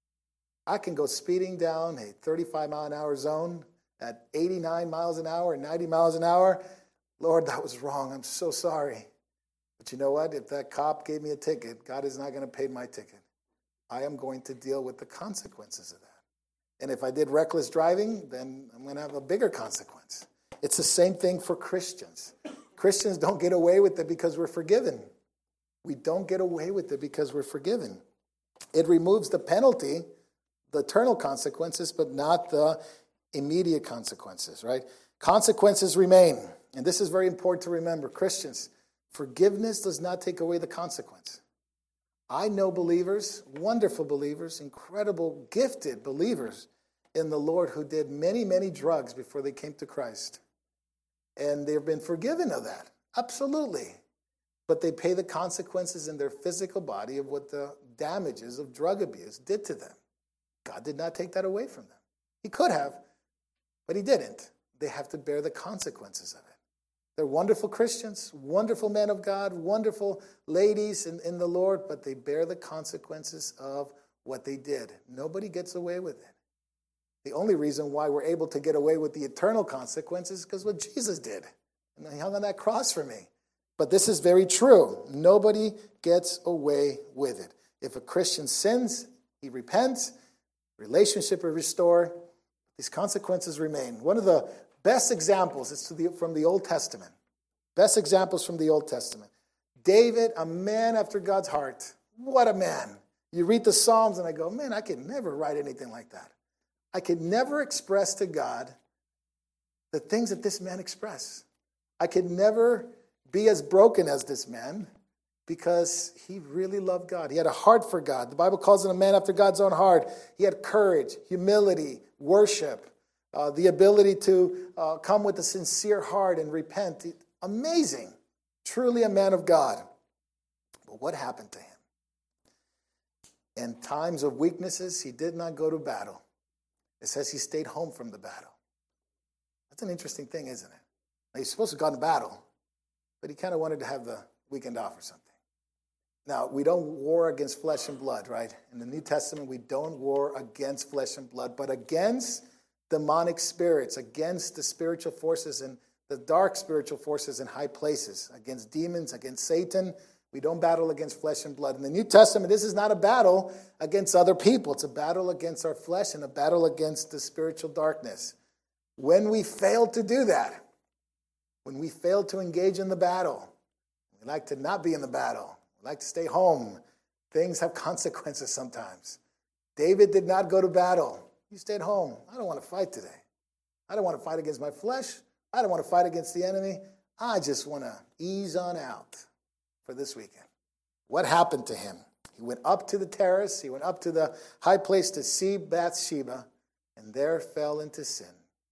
I can go speeding down a thirty-five mile an hour zone at eighty-nine miles an hour, ninety miles an hour. Lord, that was wrong. I'm so sorry. But you know what? If that cop gave me a ticket, God is not going to pay my ticket. I am going to deal with the consequences of that. And if I did reckless driving, then I'm going to have a bigger consequence. It's the same thing for Christians. Christians don't get away with it because we're forgiven. We don't get away with it because we're forgiven. It removes the penalty, the eternal consequences, but not the immediate consequences, right? Consequences remain. And this is very important to remember. Christians, forgiveness does not take away the consequence. I know believers, wonderful believers, incredible, gifted believers in the Lord who did many, many drugs before they came to Christ. And they've been forgiven of that. Absolutely. But they pay the consequences in their physical body of what the damages of drug abuse did to them. God did not take that away from them. He could have, but he didn't. They have to bear the consequences of it. They're wonderful Christians, wonderful men of God, wonderful ladies in, in the Lord, but they bear the consequences of what they did. Nobody gets away with it. The only reason why we're able to get away with the eternal consequences is because what Jesus did. And he hung on that cross for me. But this is very true. Nobody gets away with it. If a Christian sins, he repents, relationship is restored, these consequences remain. One of the best examples is to the, from the Old Testament. Best examples from the Old Testament. David, a man after God's heart. What a man. You read the Psalms and I go, man, I could never write anything like that. I could never express to God the things that this man expressed. I could never be as broken as this man because he really loved God. He had a heart for God. The Bible calls him a man after God's own heart. He had courage, humility, worship. Uh, the ability to uh, come with a sincere heart and repent. Amazing. Truly a man of God. But what happened to him? In times of weaknesses, he did not go to battle. It says he stayed home from the battle. That's an interesting thing, isn't it? Now, he's supposed to go to battle, but he kind of wanted to have the weekend off or something. Now, we don't war against flesh and blood, right? In the New Testament, we don't war against flesh and blood, but against demonic spirits, against the spiritual forces and the dark spiritual forces in high places, against demons, against Satan. We don't battle against flesh and blood. In the New Testament, this is not a battle against other people. It's a battle against our flesh and a battle against the spiritual darkness. When we fail to do that, when we fail to engage in the battle, we like to not be in the battle. We like to stay home. Things have consequences sometimes. David did not go to battle. He stayed home. I don't want to fight today. I don't want to fight against my flesh. I don't want to fight against the enemy. I just want to ease on out for this weekend. What happened to him? He went up to the terrace. He went up to the high place to see Bathsheba, and there fell into sin.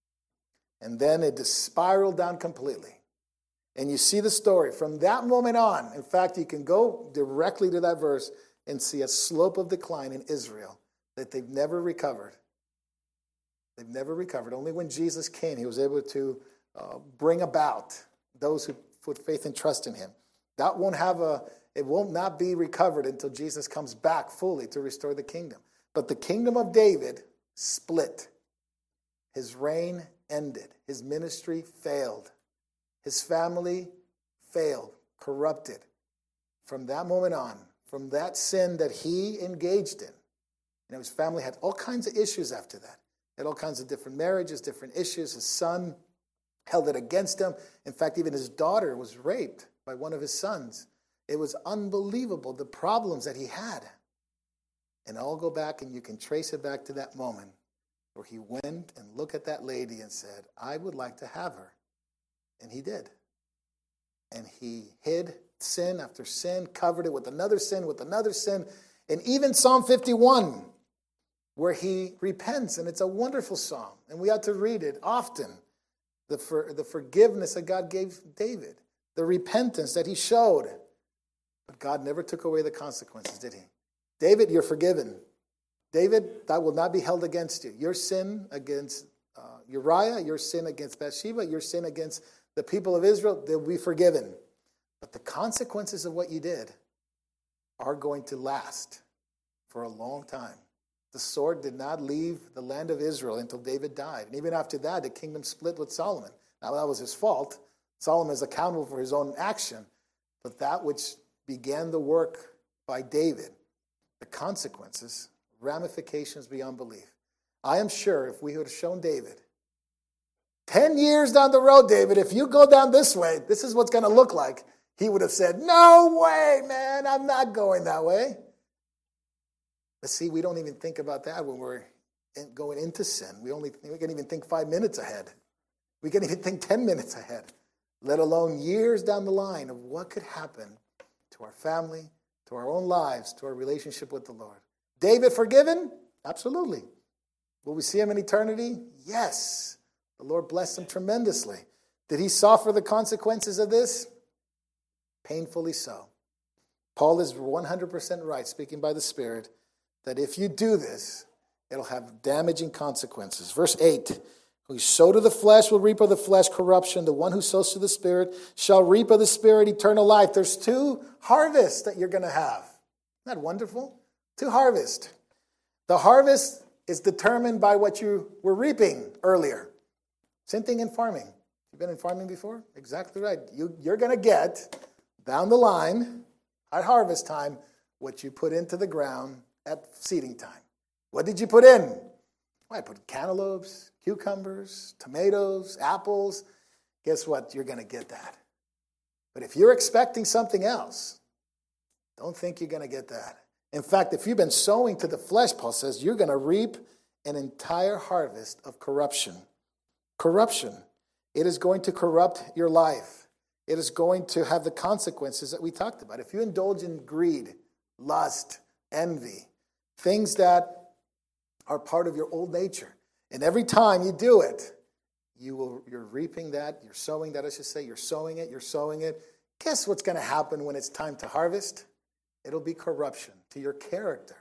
And then it just spiraled down completely. And you see the story. From that moment on, in fact, you can go directly to that verse and see a slope of decline in Israel that they've never recovered. They've never recovered. Only when Jesus came, he was able to uh, bring about those who put faith and trust in him. That won't have a, it won't not be recovered until Jesus comes back fully to restore the kingdom. But the kingdom of David split. His reign ended. His ministry failed. His family failed, corrupted. From that moment on, from that sin that he engaged in, you know, his family had all kinds of issues after that. Had all kinds of different marriages, different issues. His son held it against him. In fact, even his daughter was raped by one of his sons. It was unbelievable, the problems that he had. And I'll go back and you can trace it back to that moment where he went and looked at that lady and said, I would like to have her. And he did. And he hid sin after sin, covered it with another sin, with another sin. And even Psalm fifty-one, where he repents, and it's a wonderful psalm, and we ought to read it often. The, for, the forgiveness that God gave David, the repentance that he showed. But God never took away the consequences, did he? David, you're forgiven. David, that will not be held against you. Your sin against uh, Uriah, your sin against Bathsheba, your sin against the people of Israel, they'll be forgiven. But the consequences of what you did are going to last for a long time. The sword did not leave the land of Israel until David died. And even after that, the kingdom split with Solomon. Now, that was his fault. Solomon is accountable for his own action. But that which began the work by David, the consequences, ramifications beyond belief. I am sure if we had shown David, ten years down the road, David, if you go down this way, this is what's going to look like, he would have said, no way, man, I'm not going that way. But see, we don't even think about that when we're going into sin. We only we can even think five minutes ahead. We can even think ten minutes ahead, let alone years down the line of what could happen to our family, to our own lives, to our relationship with the Lord. David forgiven? Absolutely. Will we see him in eternity? Yes. The Lord blessed him tremendously. Did he suffer the consequences of this? Painfully so. Paul is one hundred percent right, speaking by the Spirit, that if you do this, it'll have damaging consequences. Verse eight, who sow to the flesh will reap of the flesh corruption. The one who sows to the Spirit shall reap of the Spirit eternal life. There's two harvests that you're going to have. Isn't that wonderful? Two harvests. The harvest is determined by what you were reaping earlier. Same thing in farming. You've been in farming before? Exactly right. You, you're going to get down the line at harvest time what you put into the ground at seeding time. What did you put in? Well, I put cantaloupes, cucumbers, tomatoes, apples. Guess what? You're going to get that. But if you're expecting something else, don't think you're going to get that. In fact, if you've been sowing to the flesh, Paul says, you're going to reap an entire harvest of corruption. Corruption. It is going to corrupt your life. It is going to have the consequences that we talked about. If you indulge in greed, lust, envy, things that are part of your old nature, and every time you do it, you will, you're reaping that, you're sowing that, I should say, you're sowing it, you're sowing it. Guess what's going to happen when it's time to harvest? It'll be corruption to your character.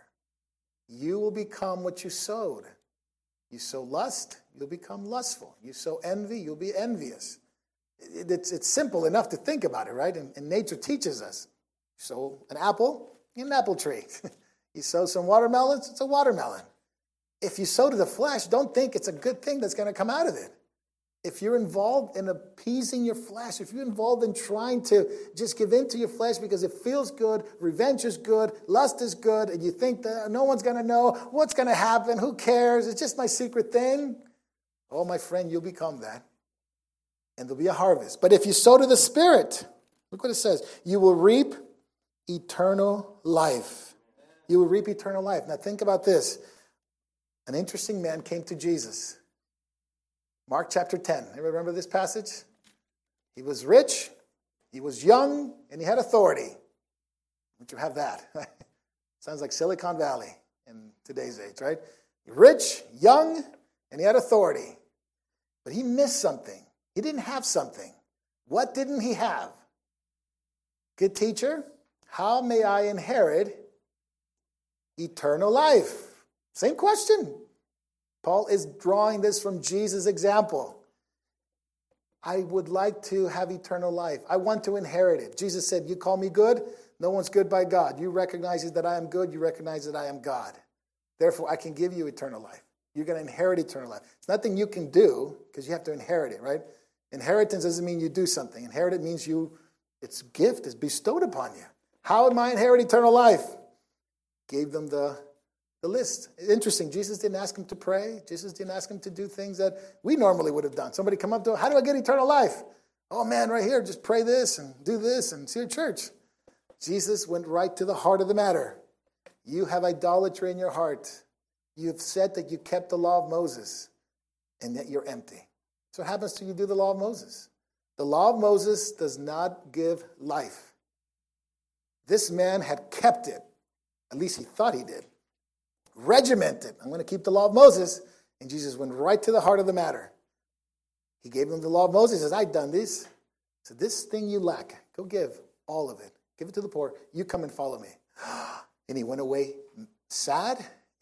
You will become what you sowed. You sow lust, you'll become lustful. You sow envy, you'll be envious. It, it's, it's simple enough to think about it, right? And, and nature teaches us. You sow an apple, you get an apple tree. You sow some watermelons, it's a watermelon. If you sow to the flesh, don't think it's a good thing that's going to come out of it. If you're involved in appeasing your flesh, if you're involved in trying to just give in to your flesh because it feels good, revenge is good, lust is good, and you think that no one's going to know what's going to happen, who cares, it's just my secret thing. Oh, my friend, you'll become that. And there'll be a harvest. But if you sow to the Spirit, look what it says, you will reap eternal life. You will reap eternal life. Now think about this. An interesting man came to Jesus. Mark chapter ten. Anybody remember this passage? He was rich, he was young, and he had authority. Don't you have that? Sounds like Silicon Valley in today's age, right? Rich, young, and he had authority. But he missed something. He didn't have something. What didn't he have? Good teacher, how may I inherit eternal life? Same question. Paul is drawing this from Jesus' example. I would like to have eternal life. I want to inherit it. Jesus said, you call me good? No one's good by God. You recognize that I am good. You recognize that I am God. Therefore, I can give you eternal life. You're going to inherit eternal life. It's nothing you can do because you have to inherit it, right? Inheritance doesn't mean you do something. Inherit it means you, it's a gift. It's bestowed upon you. How am I inherit eternal life? Gave them the The list. Interesting. Jesus didn't ask him to pray. Jesus didn't ask him to do things that we normally would have done. Somebody come up to him, how do I get eternal life? Oh man, right here, just pray this and do this and see your church. Jesus went right to the heart of the matter. You have idolatry in your heart. You've said that you kept the law of Moses and yet you're empty. So what happens to you do the law of Moses? The law of Moses does not give life. This man had kept it. At least he thought he did. Regimented. I'm going to keep the law of Moses. And Jesus went right to the heart of the matter. He gave them the law of Moses. He says, I've done this. So this thing you lack, go give all of it. Give it to the poor. You come and follow me. And he went away sad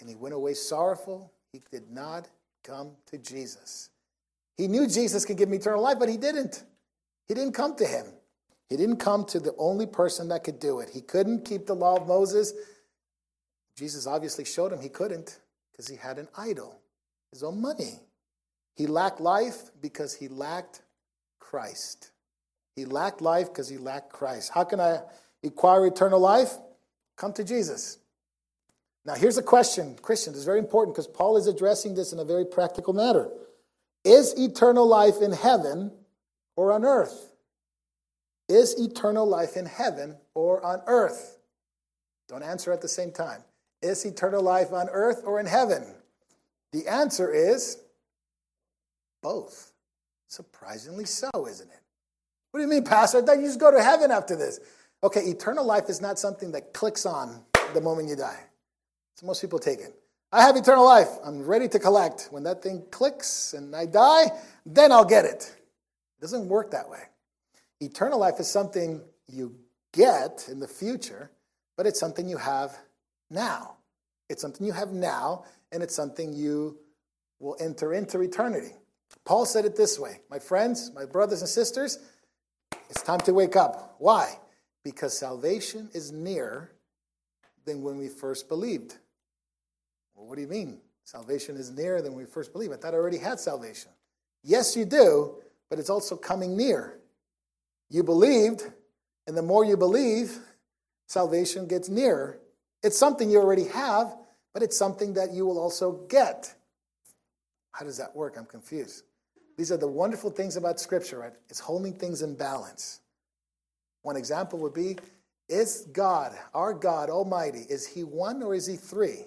and he went away sorrowful. He did not come to Jesus. He knew Jesus could give him eternal life, but he didn't. He didn't come to him. He didn't come to the only person that could do it. He couldn't keep the law of Moses. Jesus obviously showed him he couldn't because he had an idol, his own money. He lacked life because he lacked Christ. He lacked life because he lacked Christ. How can I acquire eternal life? Come to Jesus. Now, here's a question, Christians. It's very important because Paul is addressing this in a very practical matter. Is eternal life in heaven or on earth? Is eternal life in heaven or on earth? Don't answer at the same time. Is eternal life on earth or in heaven? The answer is both. Surprisingly so, isn't it? What do you mean, Pastor? I thought you just go to heaven after this. Okay, eternal life is not something that clicks on the moment you die. So most people take it. I have eternal life. I'm ready to collect. When that thing clicks and I die, then I'll get it. It doesn't work that way. Eternal life is something you get in the future, but it's something you have now. It's something you have now, and it's something you will enter into eternity. Paul said it this way, my friends, my brothers and sisters, it's time to wake up. Why? Because salvation is nearer than when we first believed. Well, what do you mean? Salvation is nearer than when we first believed. I thought I already had salvation. Yes, you do, but it's also coming near. You believed, and the more you believe, salvation gets nearer. It's something you already have, but it's something that you will also get. How does that work? I'm confused. These are the wonderful things about Scripture, right? It's holding things in balance. One example would be, is God, our God Almighty, is he one or is he three?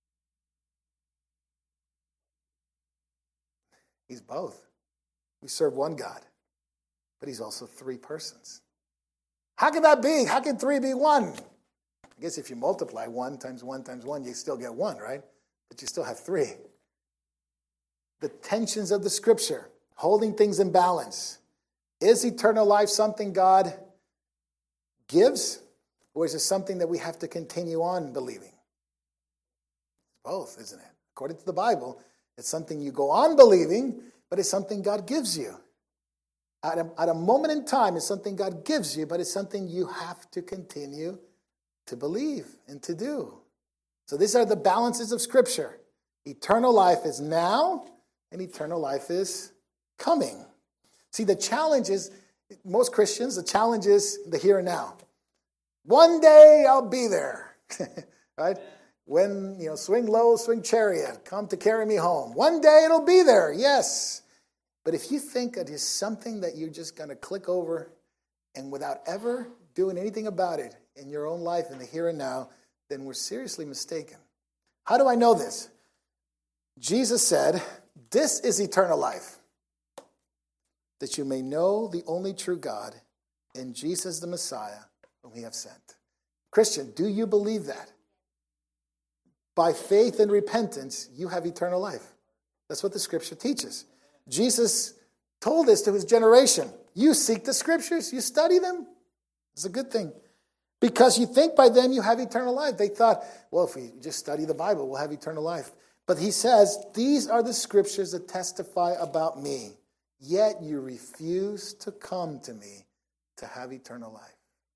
He's both. We serve one God, but he's also three persons. How can that be? How can three be one? I guess if you multiply one times one times one, you still get one, right? But you still have three. The tensions of the Scripture, holding things in balance. Is eternal life something God gives, or is it something that we have to continue on believing? Both, isn't it? According to the Bible, it's something you go on believing, but it's something God gives you. At a, at a moment in time, it's something God gives you, but it's something you have to continue to believe and to do. So these are the balances of Scripture. Eternal life is now, and eternal life is coming. See, the challenge is, most Christians, the challenge is the here and now. One day I'll be there, right? When, you know, swing low, swing chariot, come to carry me home. One day it'll be there, yes. But if you think it is something that you're just going to click over and without ever doing anything about it in your own life in the here and now, then we're seriously mistaken. How do I know this? Jesus said, this is eternal life, that you may know the only true God and Jesus the Messiah whom he have sent. Christian, do you believe that? By faith and repentance, you have eternal life. That's what the Scripture teaches. Jesus told this to his generation. You seek the Scriptures, you study them. It's a good thing. Because you think by them you have eternal life. They thought, well, if we just study the Bible, we'll have eternal life. But he says, these are the Scriptures that testify about me. Yet you refuse to come to me to have eternal life.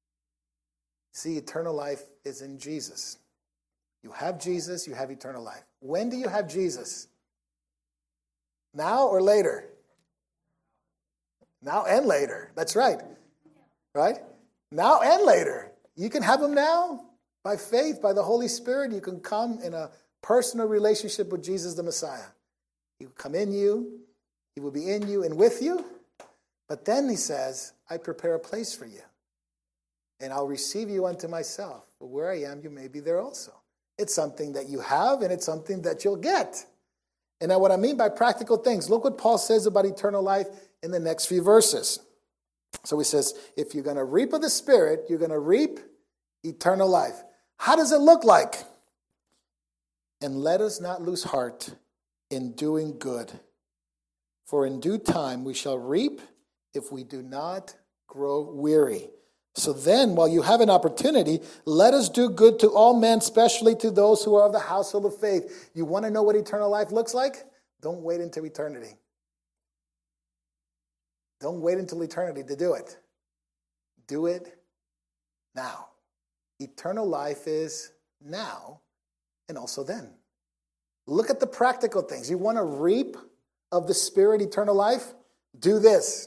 See, eternal life is in Jesus. You have Jesus, you have eternal life. When do you have Jesus? Now or later? Now and later. That's right. Right? Now and later. You can have him now. By faith, by the Holy Spirit, you can come in a personal relationship with Jesus the Messiah. He will come in you. He will be in you and with you. But then he says, I prepare a place for you. And I'll receive you unto myself. But where I am, you may be there also. It's something that you have, and it's something that you'll get. And now what I mean by practical things, look what Paul says about eternal life in the next few verses. So he says, if you're going to reap of the Spirit, you're going to reap eternal life. How does it look like? And let us not lose heart in doing good. For in due time we shall reap if we do not grow weary. So then, while you have an opportunity, let us do good to all men, especially to those who are of the household of faith. You want to know what eternal life looks like? Don't wait until eternity. Don't wait until eternity to do it. Do it now. Eternal life is now and also then. Look at the practical things. You want to reap of the Spirit eternal life? Do this.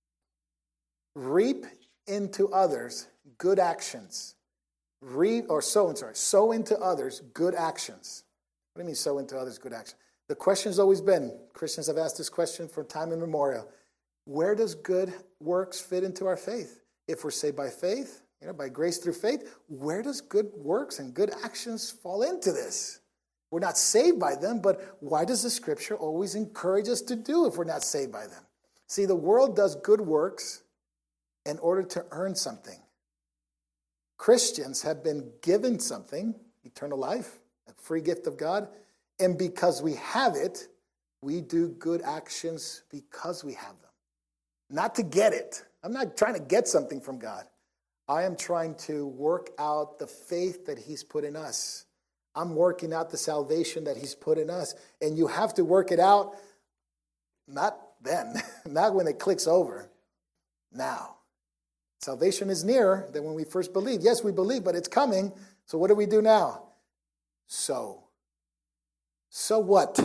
Reap into others good actions. Reap, or sow, I'm sorry, sow into others good actions. What do you mean sow into others good actions? The question has always been, Christians have asked this question for time immemorial. Where does good works fit into our faith? If we're saved by faith, you know, by grace through faith, where does good works and good actions fall into this? We're not saved by them, but why does the Scripture always encourage us to do if we're not saved by them? See, the world does good works in order to earn something. Christians have been given something, eternal life, a free gift of God, and because we have it, we do good actions because we have them. Not to get it. I'm not trying to get something from God. I am trying to work out the faith that He's put in us. I'm working out the salvation that He's put in us. And you have to work it out, not then, not when it clicks over, now. Salvation is nearer than when we first believed. Yes, we believe, but it's coming. So what do we do now? So. So what?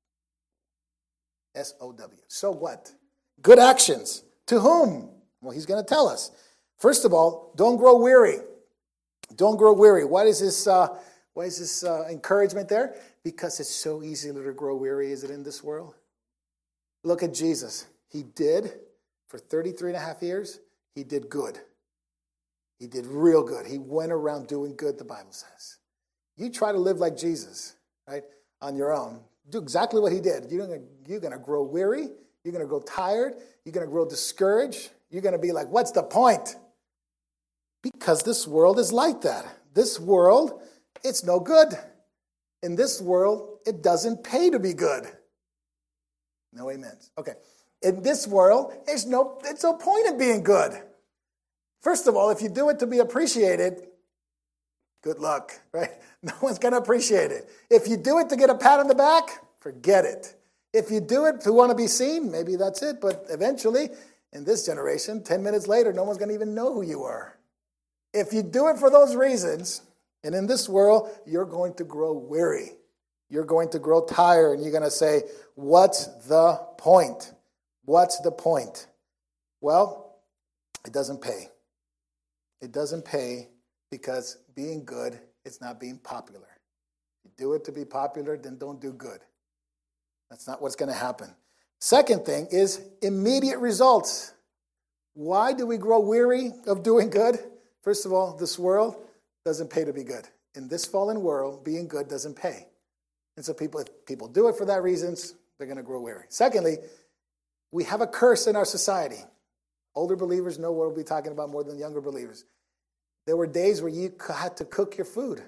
S O W. So what? Good actions. To whom? Well, He's going to tell us. First of all, don't grow weary. Don't grow weary. Why is this, uh, why is this uh, encouragement there? Because it's so easy to grow weary, is it, in this world? Look at Jesus. He did, for thirty-three and a half years, He did good. He did real good. He went around doing good, the Bible says. You try to live like Jesus, right, on your own. Do exactly what He did. You're going you're going to grow weary. You're going to grow tired. You're going to grow discouraged. You're going to be like, what's the point? Because this world is like that. This world, it's no good. In this world, it doesn't pay to be good. No amens. Okay. In this world, there's no, there's no point in being good. First of all, if you do it to be appreciated, good luck, right? No one's going to appreciate it. If you do it to get a pat on the back, forget it. If you do it to want to be seen, maybe that's it. But eventually, in this generation, ten minutes later, no one's going to even know who you are. If you do it for those reasons, and in this world, you're going to grow weary. You're going to grow tired, and you're going to say, what's the point? What's the point? Well, it doesn't pay. It doesn't pay because being good is not being popular. You do it to be popular, then don't do good. That's not what's going to happen. Second thing is immediate results. Why do we grow weary of doing good? First of all, this world doesn't pay to be good. In this fallen world, being good doesn't pay. And so people, if people do it for that reasons, they're going to grow weary. Secondly, we have a curse in our society. Older believers know what we'll be talking about more than younger believers. There were days where you had to cook your food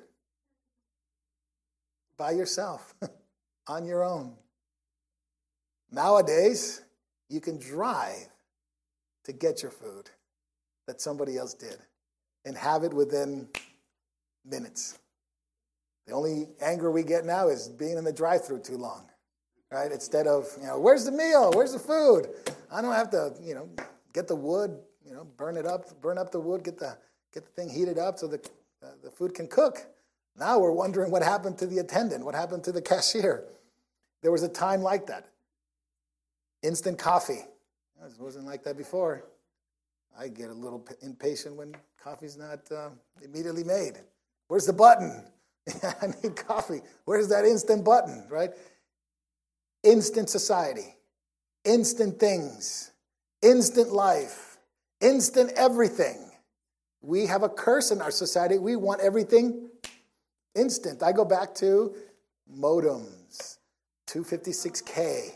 by yourself, on your own. Nowadays, you can drive to get your food that somebody else did and have it within minutes. The only anger we get now is being in the drive-thru too long, right? Instead of, you know, where's the meal? Where's the food? I don't have to, you know, get the wood, you know, burn it up, burn up the wood, get the get the thing heated up so the uh, the food can cook. Now we're wondering what happened to the attendant, what happened to the cashier. There was a time like that. Instant coffee. It wasn't like that before. I get a little impatient when coffee's not uh, immediately made. Where's the button? I need coffee. Where's that instant button, right? Instant society. Instant things. Instant life. Instant everything. We have a curse in our society. We want everything instant. I go back to modems. two fifty-six K.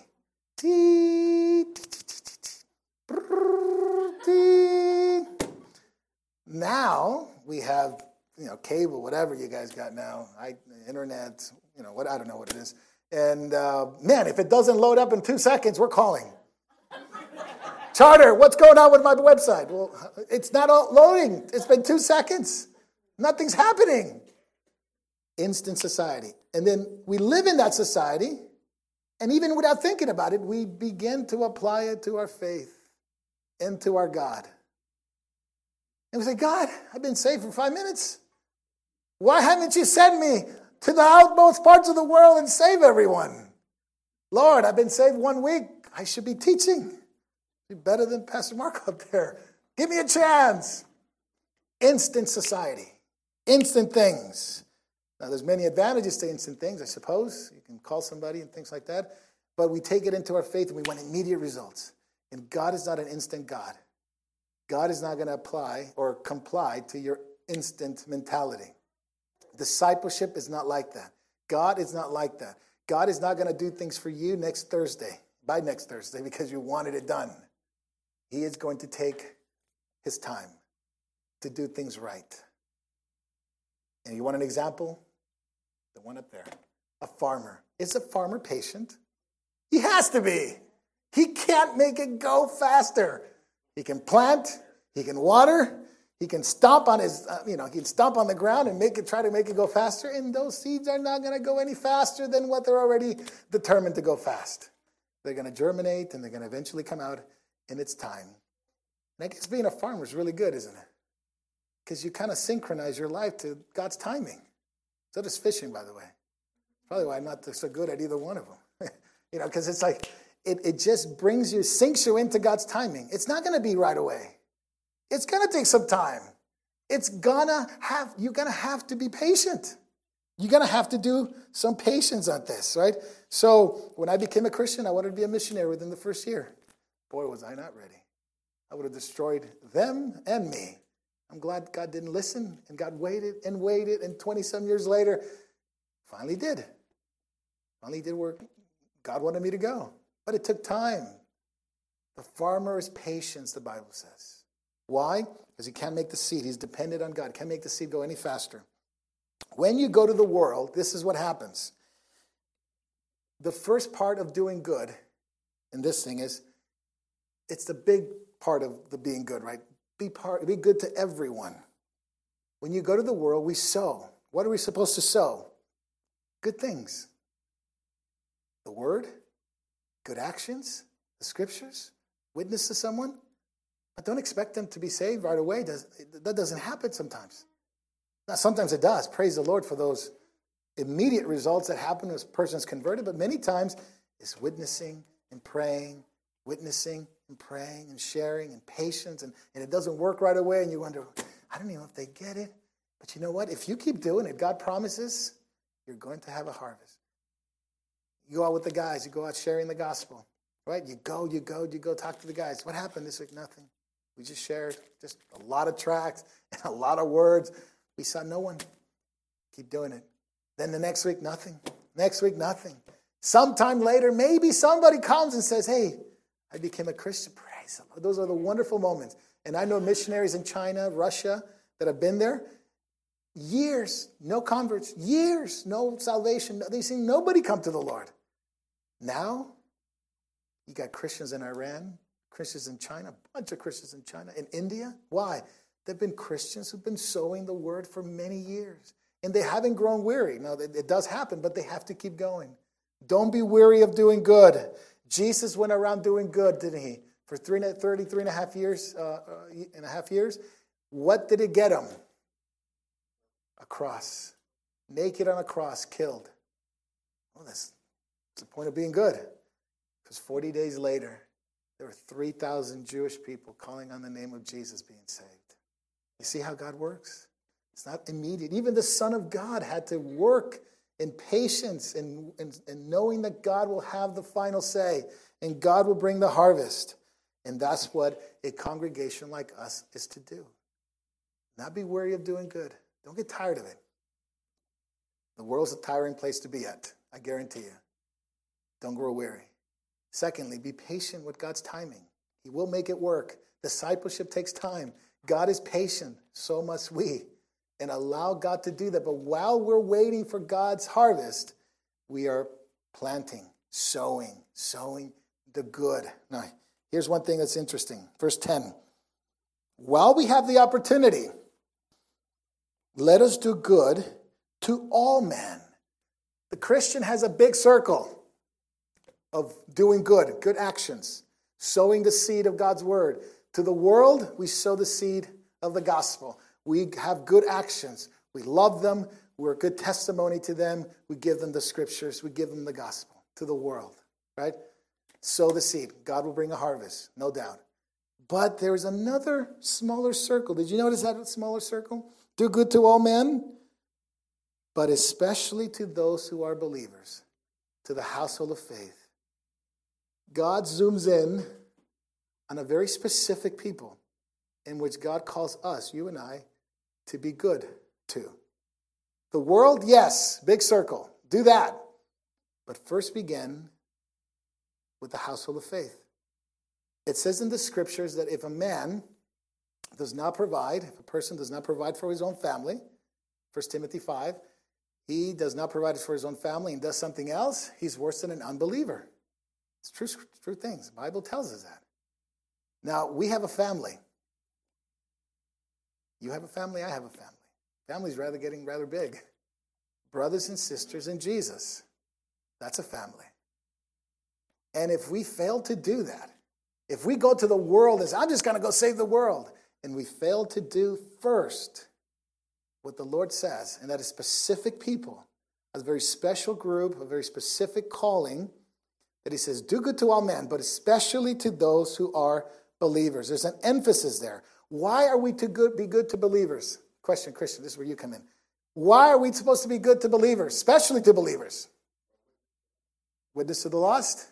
Now we have, you know, cable, whatever you guys got now, I, internet, you know, what I don't know what it is. And uh, man, if it doesn't load up in two seconds, we're calling. Charter, what's going on with my website? Well, it's not loading. It's been two seconds. Nothing's happening. Instant society. And then we live in that society, and even without thinking about it, we begin to apply it to our faith and to our God. And we say, God, I've been saved for five minutes. Why haven't you sent me to the outmost parts of the world and save everyone? Lord, I've been saved one week. I should be teaching. Be better than Pastor Mark up there. Give me a chance. Instant society. Instant things. Now, there's many advantages to instant things, I suppose. You can call somebody and things like that. But we take it into our faith and we want immediate results. And God is not an instant God. God is not going to apply or comply to your instant mentality. Discipleship is not like that. God is not like that. God is not going to do things for you next Thursday, by next Thursday, because you wanted it done. He is going to take his time to do things right. And you want an example? The one up there. A farmer. Is a farmer patient? He has to be. He can't make it go faster. He can plant, he can water, he can stomp on his, uh, you know, he can stomp on the ground and make it, try to make it go faster. And those seeds are not going to go any faster than what they're already determined to go fast. They're going to germinate and they're going to eventually come out in its time. And I guess being a farmer is really good, isn't it? Because you kind of synchronize your life to God's timing. So does fishing, by the way. Probably why I'm not so good at either one of them. you know, because it's like, it, it just brings you, sinks you into God's timing. It's not going to be right away. It's going to take some time. It's going to have, you're going to have to be patient. You're going to have to do some patience on this, right? So when I became a Christian, I wanted to be a missionary within the first year. Boy, was I not ready. I would have destroyed them and me. I'm glad God didn't listen, and God waited and waited, and twenty-some years later, finally did. Finally did where God wanted me to go. But it took time. The farmer is patience, the Bible says. Why? Because he can't make the seed. He's dependent on God. Can't make the seed go any faster. When you go to the world, this is what happens. The first part of doing good, and this thing is, it's the big part of the being good, right? Be part, be good to everyone. When you go to the world, we sow. What are we supposed to sow? Good things. The word, good actions, the scriptures, witness to someone. But don't expect them to be saved right away. That doesn't happen sometimes. Now, sometimes it does. Praise the Lord for those immediate results that happen when a person's converted. But many times it's witnessing and praying, witnessing and praying and sharing and patience. And, and it doesn't work right away. And you wonder, I don't even know if they get it. But you know what? If you keep doing it, God promises you're going to have a harvest. You go out with the guys. You go out sharing the gospel. Right? You go, you go, you go talk to the guys. What happened this week? Nothing. We just shared just a lot of tracts and a lot of words. We saw no one. Keep doing it. Then the next week, nothing. Next week, nothing. Sometime later, maybe somebody comes and says, hey, I became a Christian. Praise the Lord. Those are the wonderful moments. And I know missionaries in China, Russia, that have been there. Years, no converts. Years, no salvation. They've seen nobody come to the Lord. Now, you got Christians in Iran, Christians in China, a bunch of Christians in China, in India. Why? They've been Christians who've been sowing the word for many years. And they haven't grown weary. Now, it does happen, but they have to keep going. Don't be weary of doing good. Jesus went around doing good, didn't he? For three, thirty-three and a half years, uh, and a half years. What did it get him? A cross. Naked on a cross, killed. Well, that's, that's the point of being good. Because forty days later, there were three thousand Jewish people calling on the name of Jesus being saved. You see how God works? It's not immediate. Even the Son of God had to work in patience and, and, and knowing that God will have the final say and God will bring the harvest. And that's what a congregation like us is to do. Not be weary of doing good. Don't get tired of it. The world's a tiring place to be at, I guarantee you. Don't grow weary. Secondly, be patient with God's timing. He will make it work. Discipleship takes time. God is patient, so must we. And allow God to do that. But while we're waiting for God's harvest, we are planting, sowing, sowing the good. Now, Here's one thing that's interesting. Verse ten. While we have the opportunity, let us do good to all men. The Christian has a big circle of doing good, good actions, sowing the seed of God's word. To the world, we sow the seed of the gospel. We have good actions. We love them. We're a good testimony to them. We give them the scriptures. We give them the gospel to the world, right? Sow the seed. God will bring a harvest, no doubt. But there's another smaller circle. Did you notice that smaller circle? Do good to all men, but especially to those who are believers, to the household of faith. God zooms in on a very specific people in which God calls us, you and I, to be good to. The world, yes, big circle. Do that. But first begin with the household of faith. It says in the scriptures that if a man does not provide, if a person does not provide for his own family, First Timothy five, he does not provide for his own family and does something else, he's worse than an unbeliever. It's true, true things. The Bible tells us that. Now, we have a family. You have a family, I have a family. Family's rather getting rather big. Brothers and sisters in Jesus. That's a family. And if we fail to do that, if we go to the world and say, I'm just going to go save the world, and we fail to do first what the Lord says, and that is specific people, a very special group, a very specific calling, that he says, do good to all men, but especially to those who are believers. There's an emphasis there. Why are we to good, be good to believers? Question, Christian, this is where you come in. Why are we supposed to be good to believers, especially to believers? Witness to the lost?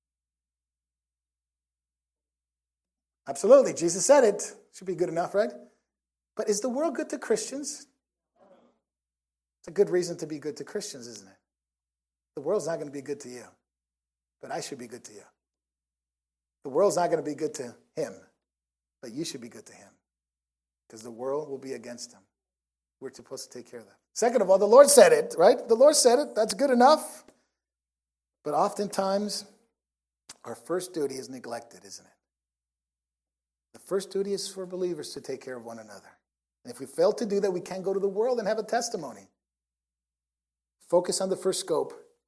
Absolutely. Jesus said it. Should be good enough, right? But is the world good to Christians? It's a good reason to be good to Christians, isn't it? The world's not going to be good to you, but I should be good to you. The world's not going to be good to him, but you should be good to him, because the world will be against him. We're supposed to take care of that. Second of all, the Lord said it, right? The Lord said it. That's good enough. But oftentimes, our first duty is neglected, isn't it? The first duty is for believers to take care of one another. And if we fail to do that, we can't go to the world and have a testimony. Focus on the first scope,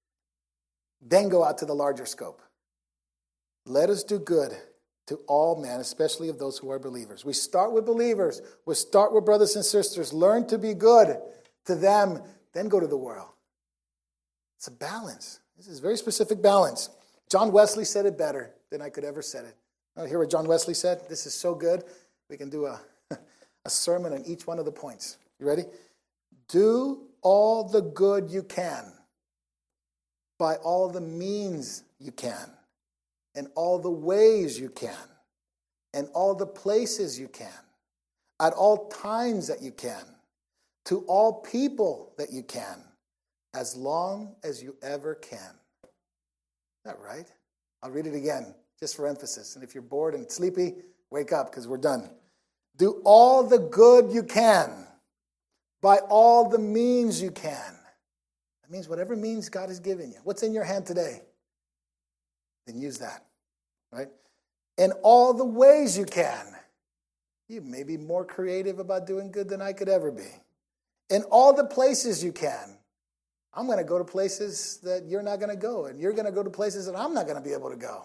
then go out to the larger scope. Let us do good to all men, especially of those who are believers. We start with believers. We start with brothers and sisters. Learn to be good to them, then go to the world. It's a balance. This is a very specific balance. John Wesley said it better than I could ever said it. Oh, hear what John Wesley said? This is so good. We can do a, a sermon on each one of the points. You ready? Do all the good you can by all the means you can and all the ways you can and all the places you can at all times that you can to all people that you can as long as you ever can. Is that right? I'll read it again, just for emphasis. And if you're bored and sleepy, wake up, because we're done. Do all the good you can by all the means you can. That means whatever means God has given you. What's in your hand today? Then use that, right? In all the ways you can. You may be more creative about doing good than I could ever be. In all the places you can. I'm going to go to places that you're not going to go, and you're going to go to places that I'm not going to be able to go.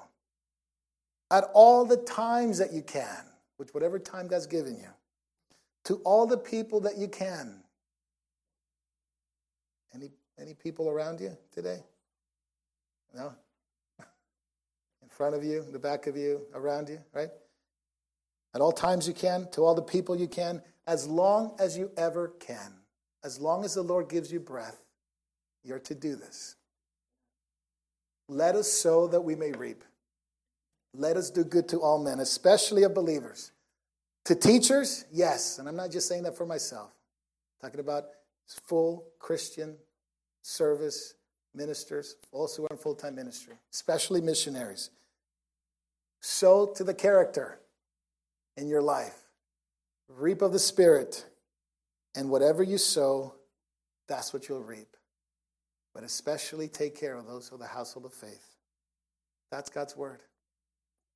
At all the times that you can, which whatever time God's given you, to all the people that you can. Any any people around you today? No? In front of you, in the back of you, around you, right? At all times you can, to all the people you can, as long as you ever can. As long as the Lord gives you breath, you're to do this. Let us sow that we may reap. Let us do good to all men, especially of believers. To teachers, yes. And I'm not just saying that for myself. I'm talking about full Christian service ministers, also in full-time ministry, especially missionaries. Sow to the character in your life. Reap of the Spirit. And whatever you sow, that's what you'll reap. But especially take care of those of the household of faith. That's God's word.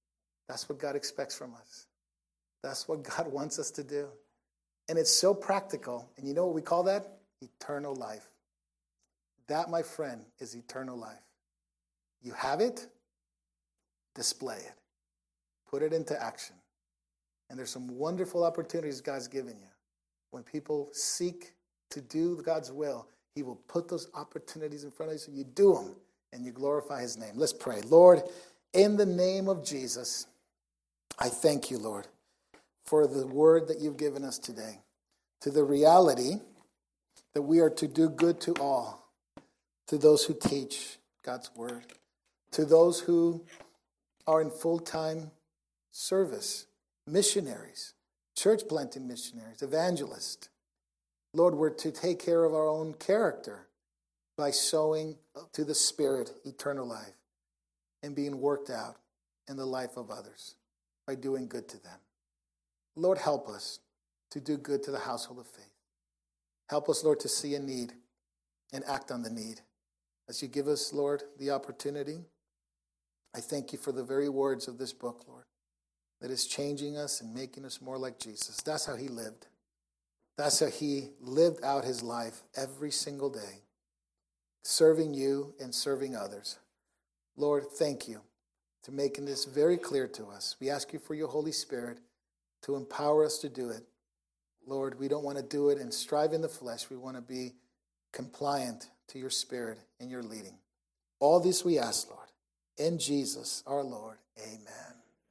That's what God expects from us. That's what God wants us to do. And it's so practical. And you know what we call that? Eternal life. That, my friend, is eternal life. You have it, display it. Put it into action. And there's some wonderful opportunities God's given you. When people seek to do God's will, he will put those opportunities in front of you so you do them and you glorify his name. Let's pray. Lord, in the name of Jesus, I thank you, Lord, for the word that you've given us today, to the reality that we are to do good to all, to those who teach God's word, to those who are in full-time service, missionaries, church planting missionaries, evangelists. Lord, we're to take care of our own character by sowing to the Spirit eternal life and being worked out in the life of others by doing good to them. Lord, help us to do good to the household of faith. Help us, Lord, to see a need and act on the need. As you give us, Lord, the opportunity, I thank you for the very words of this book, Lord, that is changing us and making us more like Jesus. That's how he lived. That's how he lived out his life every single day, serving you and serving others. Lord, thank you for making this very clear to us. We ask you for your Holy Spirit to empower us to do it. Lord, we don't want to do it and strive in the flesh. We want to be compliant to your Spirit and your leading. All this we ask, Lord, in Jesus, our Lord. Amen.